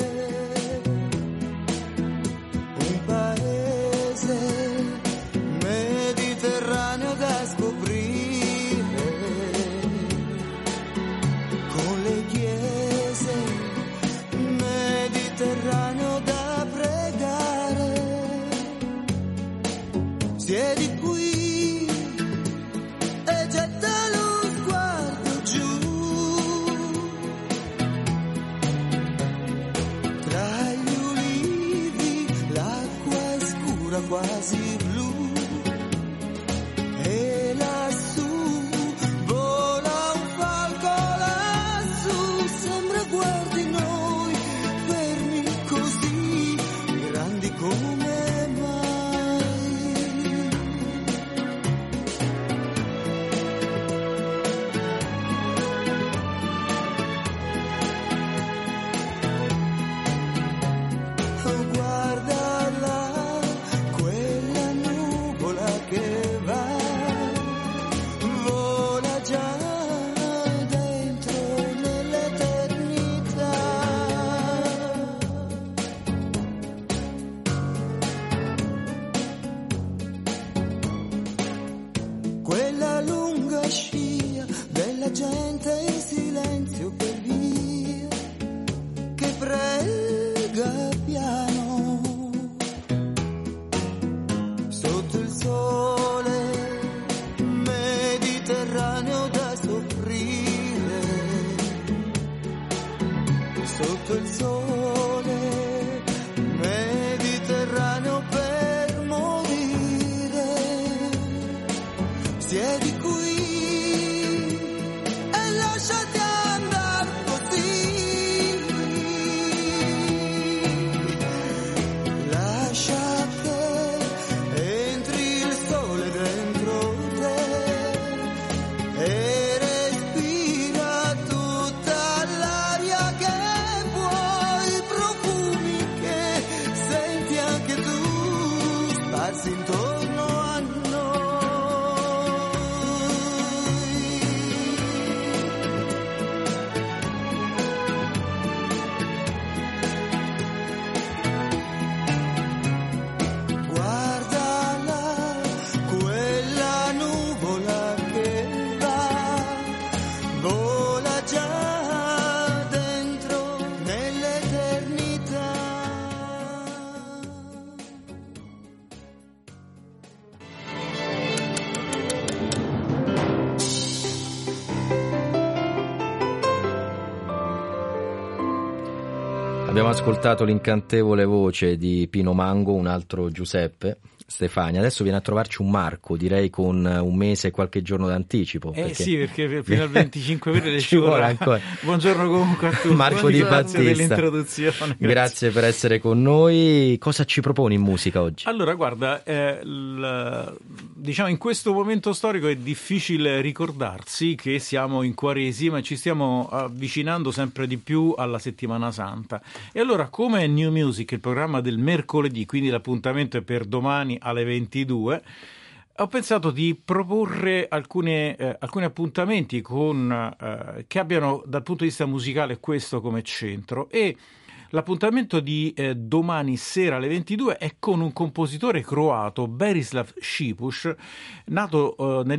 un paese mediterraneo da scoprire, con le chiese, mediterraneo da pregare. Siedi qui e getta lo sguardo giù, tra gli ulivi l'acqua è scura quasi blu, e lassù vola un falco, lassù sembra guardi noi, fermi così, grandi come mai. Oh, guarda là, quella nuvola che va, vola già dentro nell'eternità. Quella lunga scia della gente in silenzio per via, che prega piano sotto il sole mediterraneo da soffrire, sotto il sole mediterraneo per morire. Siedi qui e lasciati andare così, lascia che entri il sole dentro te e respira tutta l'aria che puoi profumare. Abbiamo ascoltato l'incantevole voce di Pino Mango, un altro Giuseppe, Stefania. Adesso viene a trovarci un Marco, direi con un mese e qualche giorno d'anticipo. Sì, perché fino al 25 aprile ci vorrà ancora. Buongiorno comunque a tutti. Marco Di Battista, dell'introduzione. Grazie per essere con noi. Cosa ci proponi in musica oggi? Allora, guarda, diciamo in questo momento storico è difficile ricordarsi che siamo in Quaresima e ci stiamo avvicinando sempre di più alla Settimana Santa. E allora, come New Music, il programma del mercoledì, quindi l'appuntamento è per domani alle 22, ho pensato di proporre alcuni appuntamenti che abbiano dal punto di vista musicale questo come centro, e l'appuntamento di domani sera alle 22 è con un compositore croato, Berislav Šipuš, nato nel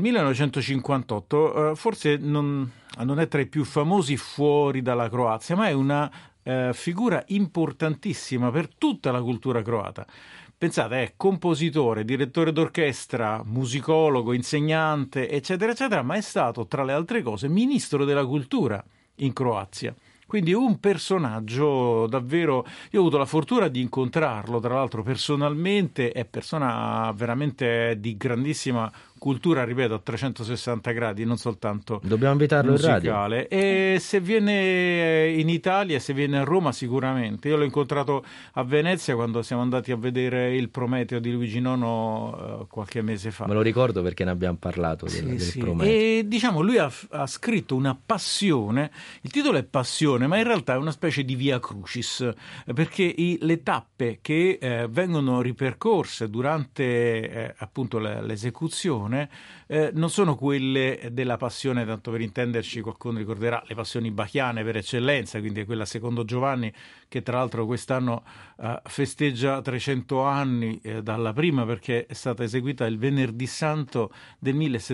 1958, forse non è tra i più famosi fuori dalla Croazia, ma è una figura importantissima per tutta la cultura croata. Pensate, è compositore, direttore d'orchestra, musicologo, insegnante, eccetera, eccetera, ma è stato, tra le altre cose, ministro della cultura in Croazia. Quindi un personaggio davvero... Io ho avuto la fortuna di incontrarlo, tra l'altro personalmente, è persona veramente di grandissima cultura, ripeto, a 360 gradi, non soltanto dobbiamo invitarlo musicale. In radio. E se viene in Italia, se viene a Roma sicuramente. Io l'ho incontrato a Venezia quando siamo andati a vedere il Prometeo di Luigi Nono qualche mese fa. Me lo ricordo perché ne abbiamo parlato del Prometeo. E diciamo lui ha scritto una passione, il titolo è Passione, ma in realtà è una specie di via crucis, perché le tappe che vengono ripercorse durante appunto l'esecuzione non sono quelle della passione, tanto per intenderci, qualcuno ricorderà le passioni bachiane per eccellenza, quindi quella secondo Giovanni, che tra l'altro quest'anno festeggia 300 anni dalla prima, perché è stata eseguita il venerdì santo del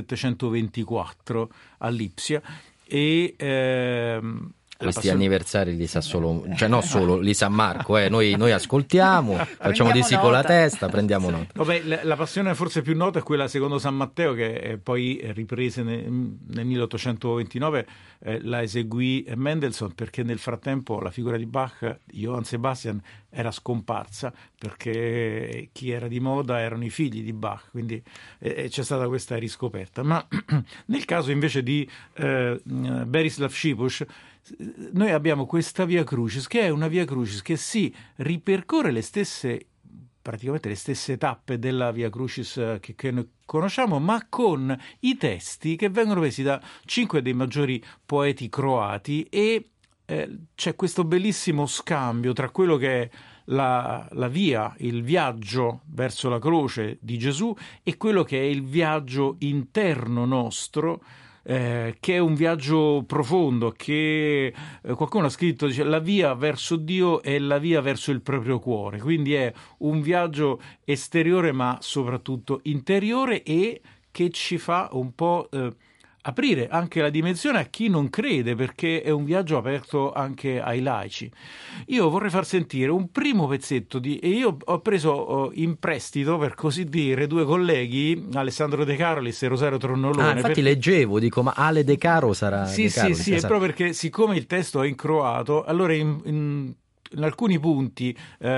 1724 a Lipsia, e questi anniversari li sa solo, cioè no solo, li sa Marco, noi ascoltiamo, facciamo di sì con la testa, prendiamo nota. Vabbè, la passione forse più nota è quella secondo San Matteo, che poi riprese nel 1829, la eseguì Mendelssohn, perché nel frattempo la figura di Bach, Johann Sebastian, era scomparsa, perché chi era di moda erano i figli di Bach, quindi c'è stata questa riscoperta. Ma nel caso invece di Berislav Šipuš, noi abbiamo questa via crucis, che è una via crucis che si ripercorre praticamente le stesse tappe della via crucis che noi conosciamo, ma con i testi che vengono presi da 5 dei maggiori poeti croati, e c'è questo bellissimo scambio tra quello che è la via, il viaggio verso la croce di Gesù, e quello che è il viaggio interno nostro, che è un viaggio profondo, che qualcuno ha scritto, dice, la via verso Dio è la via verso il proprio cuore, quindi è un viaggio esteriore ma soprattutto interiore, e che ci fa un po' aprire anche la dimensione a chi non crede, perché è un viaggio aperto anche ai laici. Io vorrei far sentire un primo pezzetto e io ho preso in prestito, per così dire, 2 colleghi, Alessandro De Carolis e Rosario Tronnolone. Infatti leggevo, dico, ma Ale De Caro sarà... Sì, De Carolis, sì, è proprio perché siccome il testo è in croato, allora in alcuni punti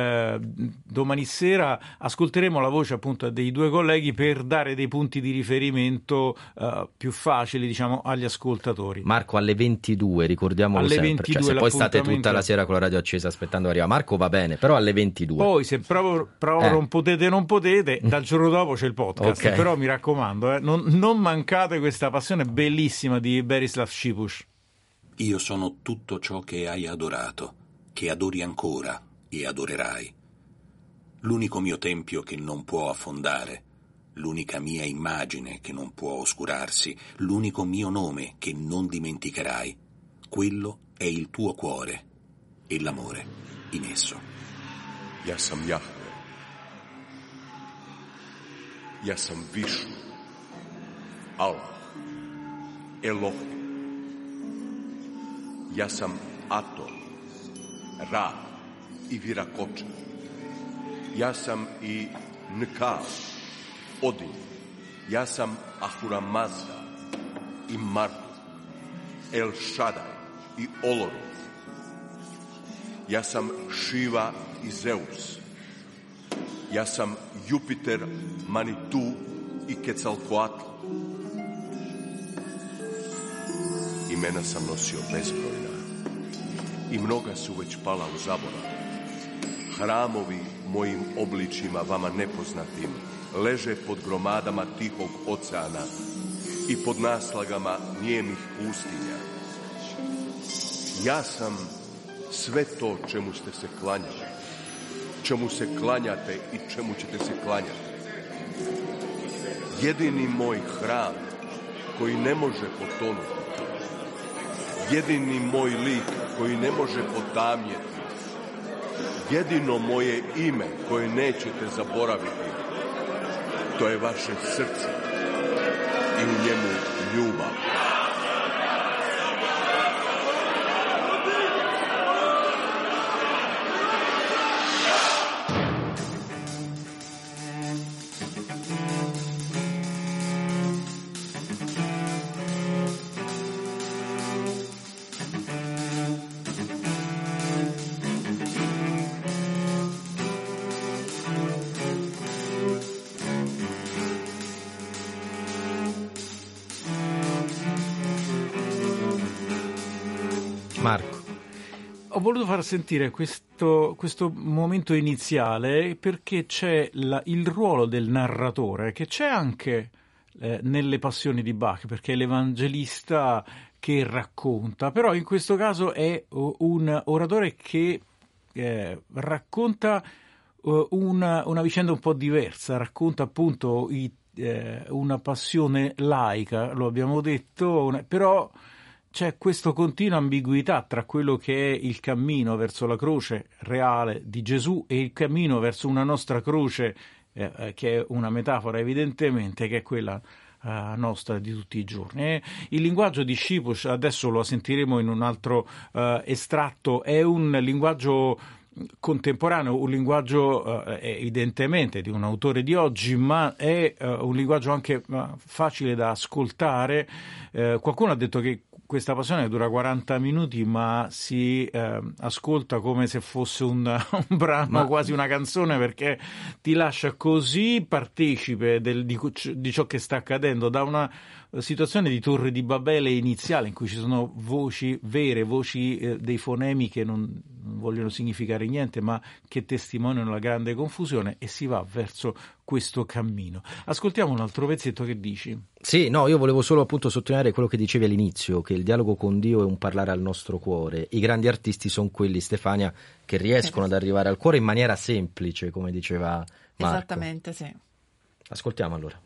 domani sera ascolteremo la voce appunto dei 2 colleghi per dare dei punti di riferimento più facili, diciamo, agli ascoltatori. Marco, alle 22, ricordiamolo alle sempre, 22, cioè, se poi state tutta la sera con la radio accesa aspettando arriva Marco va bene, però alle 22. Poi se proprio non potete, dal giorno dopo c'è il podcast, okay. Però mi raccomando, non mancate questa passione bellissima di Berislav Šipuš. Io sono tutto ciò che hai adorato, che adori ancora e adorerai. L'unico mio tempio che non può affondare, l'unica mia immagine che non può oscurarsi, l'unico mio nome che non dimenticherai. Quello è il tuo cuore e l'amore in esso. Ja sam Jahve. Ja sam Višnu. Allah. Elohim. Ja sam Aton. Ra i Virakoča. Ja sam i Nkal, Odin. Ja sam Ahura Mazda i Marduk, El Shaddai i Olorun. Ja sam Šiva i Zeus. Ja sam Jupiter, Manitu i Quetzalcoatl. Imena sam nosio bezbrojna i mnoga su već pala u zaborav. Hramovi mojim obličima vama nepoznatim leže pod gromadama Tihog oceana i pod naslagama nijemih pustinja. Ja sam sve to čemu ste se klanjali, čemu se klanjate i čemu ćete se klanjati. Jedini moj hram koji ne može potonuti, jedini moj lik koji ne može potamnjeti, jedino moje ime koje nećete zaboraviti, to je vaše srce i u njemu ljubav. Marco. Ho voluto far sentire questo momento iniziale perché c'è il ruolo del narratore, che c'è anche nelle passioni di Bach, perché è l'evangelista che racconta, però in questo caso è un oratore che racconta una vicenda un po' diversa, racconta appunto una passione laica, lo abbiamo detto, però c'è questa continua ambiguità tra quello che è il cammino verso la croce reale di Gesù e il cammino verso una nostra croce, che è una metafora evidentemente, che è quella nostra di tutti i giorni. Il linguaggio di Šipuš, adesso lo sentiremo in un altro estratto, è un linguaggio contemporaneo, un linguaggio evidentemente di un autore di oggi, ma è un linguaggio anche facile da ascoltare. Qualcuno ha detto che questa passione dura 40 minuti, ma si ascolta come se fosse un brano, quasi una canzone, perché ti lascia così partecipe di ciò che sta accadendo, da una situazione di Torre di Babele iniziale in cui ci sono voci vere, voci dei fonemi che non vogliono significare niente, ma che testimoniano la grande confusione, e si va verso questo cammino. Ascoltiamo un altro pezzetto, che dici? Sì, no, io volevo solo appunto sottolineare quello che dicevi all'inizio, che il dialogo con Dio è un parlare al nostro cuore. I grandi artisti sono quelli, Stefania, che riescono ad arrivare al cuore in maniera semplice, come diceva Marco. Esattamente, sì. Ascoltiamo allora.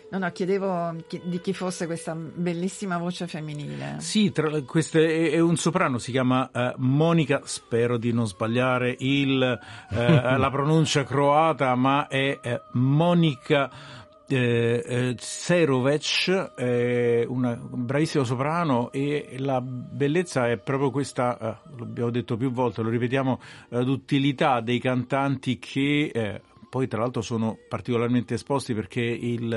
No, chiedevo di chi fosse questa bellissima voce femminile. Sì, questo è un soprano, si chiama Monika, spero di non sbagliare la pronuncia croata, ma è Monika Serovec, una bravissima soprano, e la bellezza è proprio questa, l'abbiamo detto più volte, lo ripetiamo, l'utilità dei cantanti che poi tra l'altro sono particolarmente esposti perché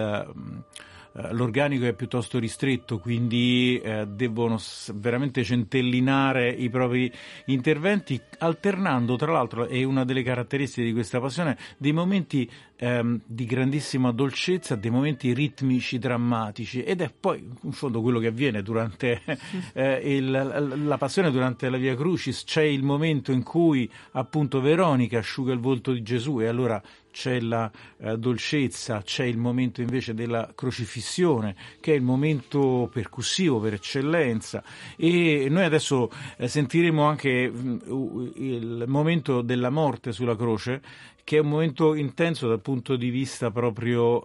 l'organico è piuttosto ristretto, quindi devono veramente centellinare i propri interventi, alternando tra l'altro, è una delle caratteristiche di questa passione, dei momenti di grandissima dolcezza, dei momenti ritmici drammatici, ed è poi in fondo quello che avviene durante la passione, durante la Via Crucis. C'è il momento in cui appunto Veronica asciuga il volto di Gesù e allora c'è la dolcezza, c'è il momento invece della crocifissione, che è il momento percussivo per eccellenza, e noi adesso sentiremo anche il momento della morte sulla croce, che è un momento intenso dal punto di vista proprio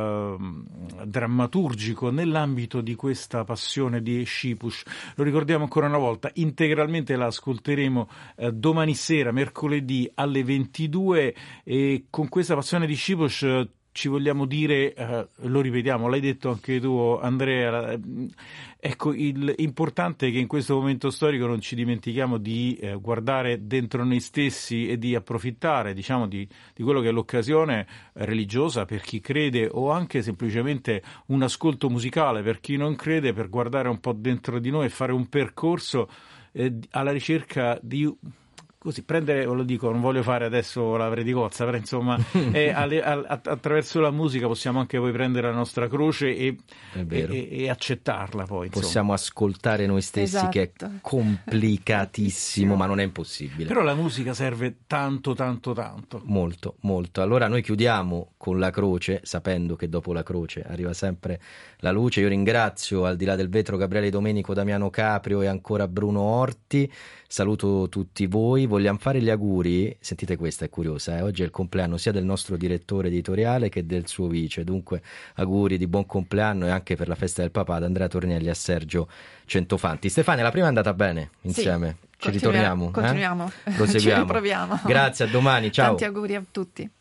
drammaturgico nell'ambito di questa passione di Scipusz. Lo ricordiamo ancora una volta, integralmente la ascolteremo domani sera, mercoledì alle 22, e con questa passione di Scipusz ci vogliamo dire, lo ripetiamo, l'hai detto anche tu Andrea, ecco, l'importante è che in questo momento storico non ci dimentichiamo di guardare dentro noi stessi e di approfittare, diciamo, di quello che è l'occasione religiosa per chi crede, o anche semplicemente un ascolto musicale per chi non crede, per guardare un po' dentro di noi e fare un percorso alla ricerca di... Così, prendere, lo dico, non voglio fare adesso la predicozza, però insomma attraverso la musica possiamo anche poi prendere la nostra croce e accettarla poi. Insomma. Possiamo ascoltare noi stessi, esatto, che è complicatissimo, ma non è impossibile. Però la musica serve tanto. Molto, molto. Allora noi chiudiamo con la croce, sapendo che dopo la croce arriva sempre la luce. Io ringrazio, al di là del vetro, Gabriele Domenico, Damiano Caprio e ancora Bruno Orti. Saluto tutti voi, vogliamo fare gli auguri, sentite questa, è curiosa, oggi è il compleanno sia del nostro direttore editoriale che del suo vice, dunque auguri di buon compleanno e anche per la festa del papà ad Andrea Tornielli e a Sergio Centofanti. Stefania, la prima è andata bene insieme, sì, ci ritorniamo? Continuiamo, Proseguiamo. Ci riproviamo. Grazie, a domani, ciao. Tanti auguri a tutti.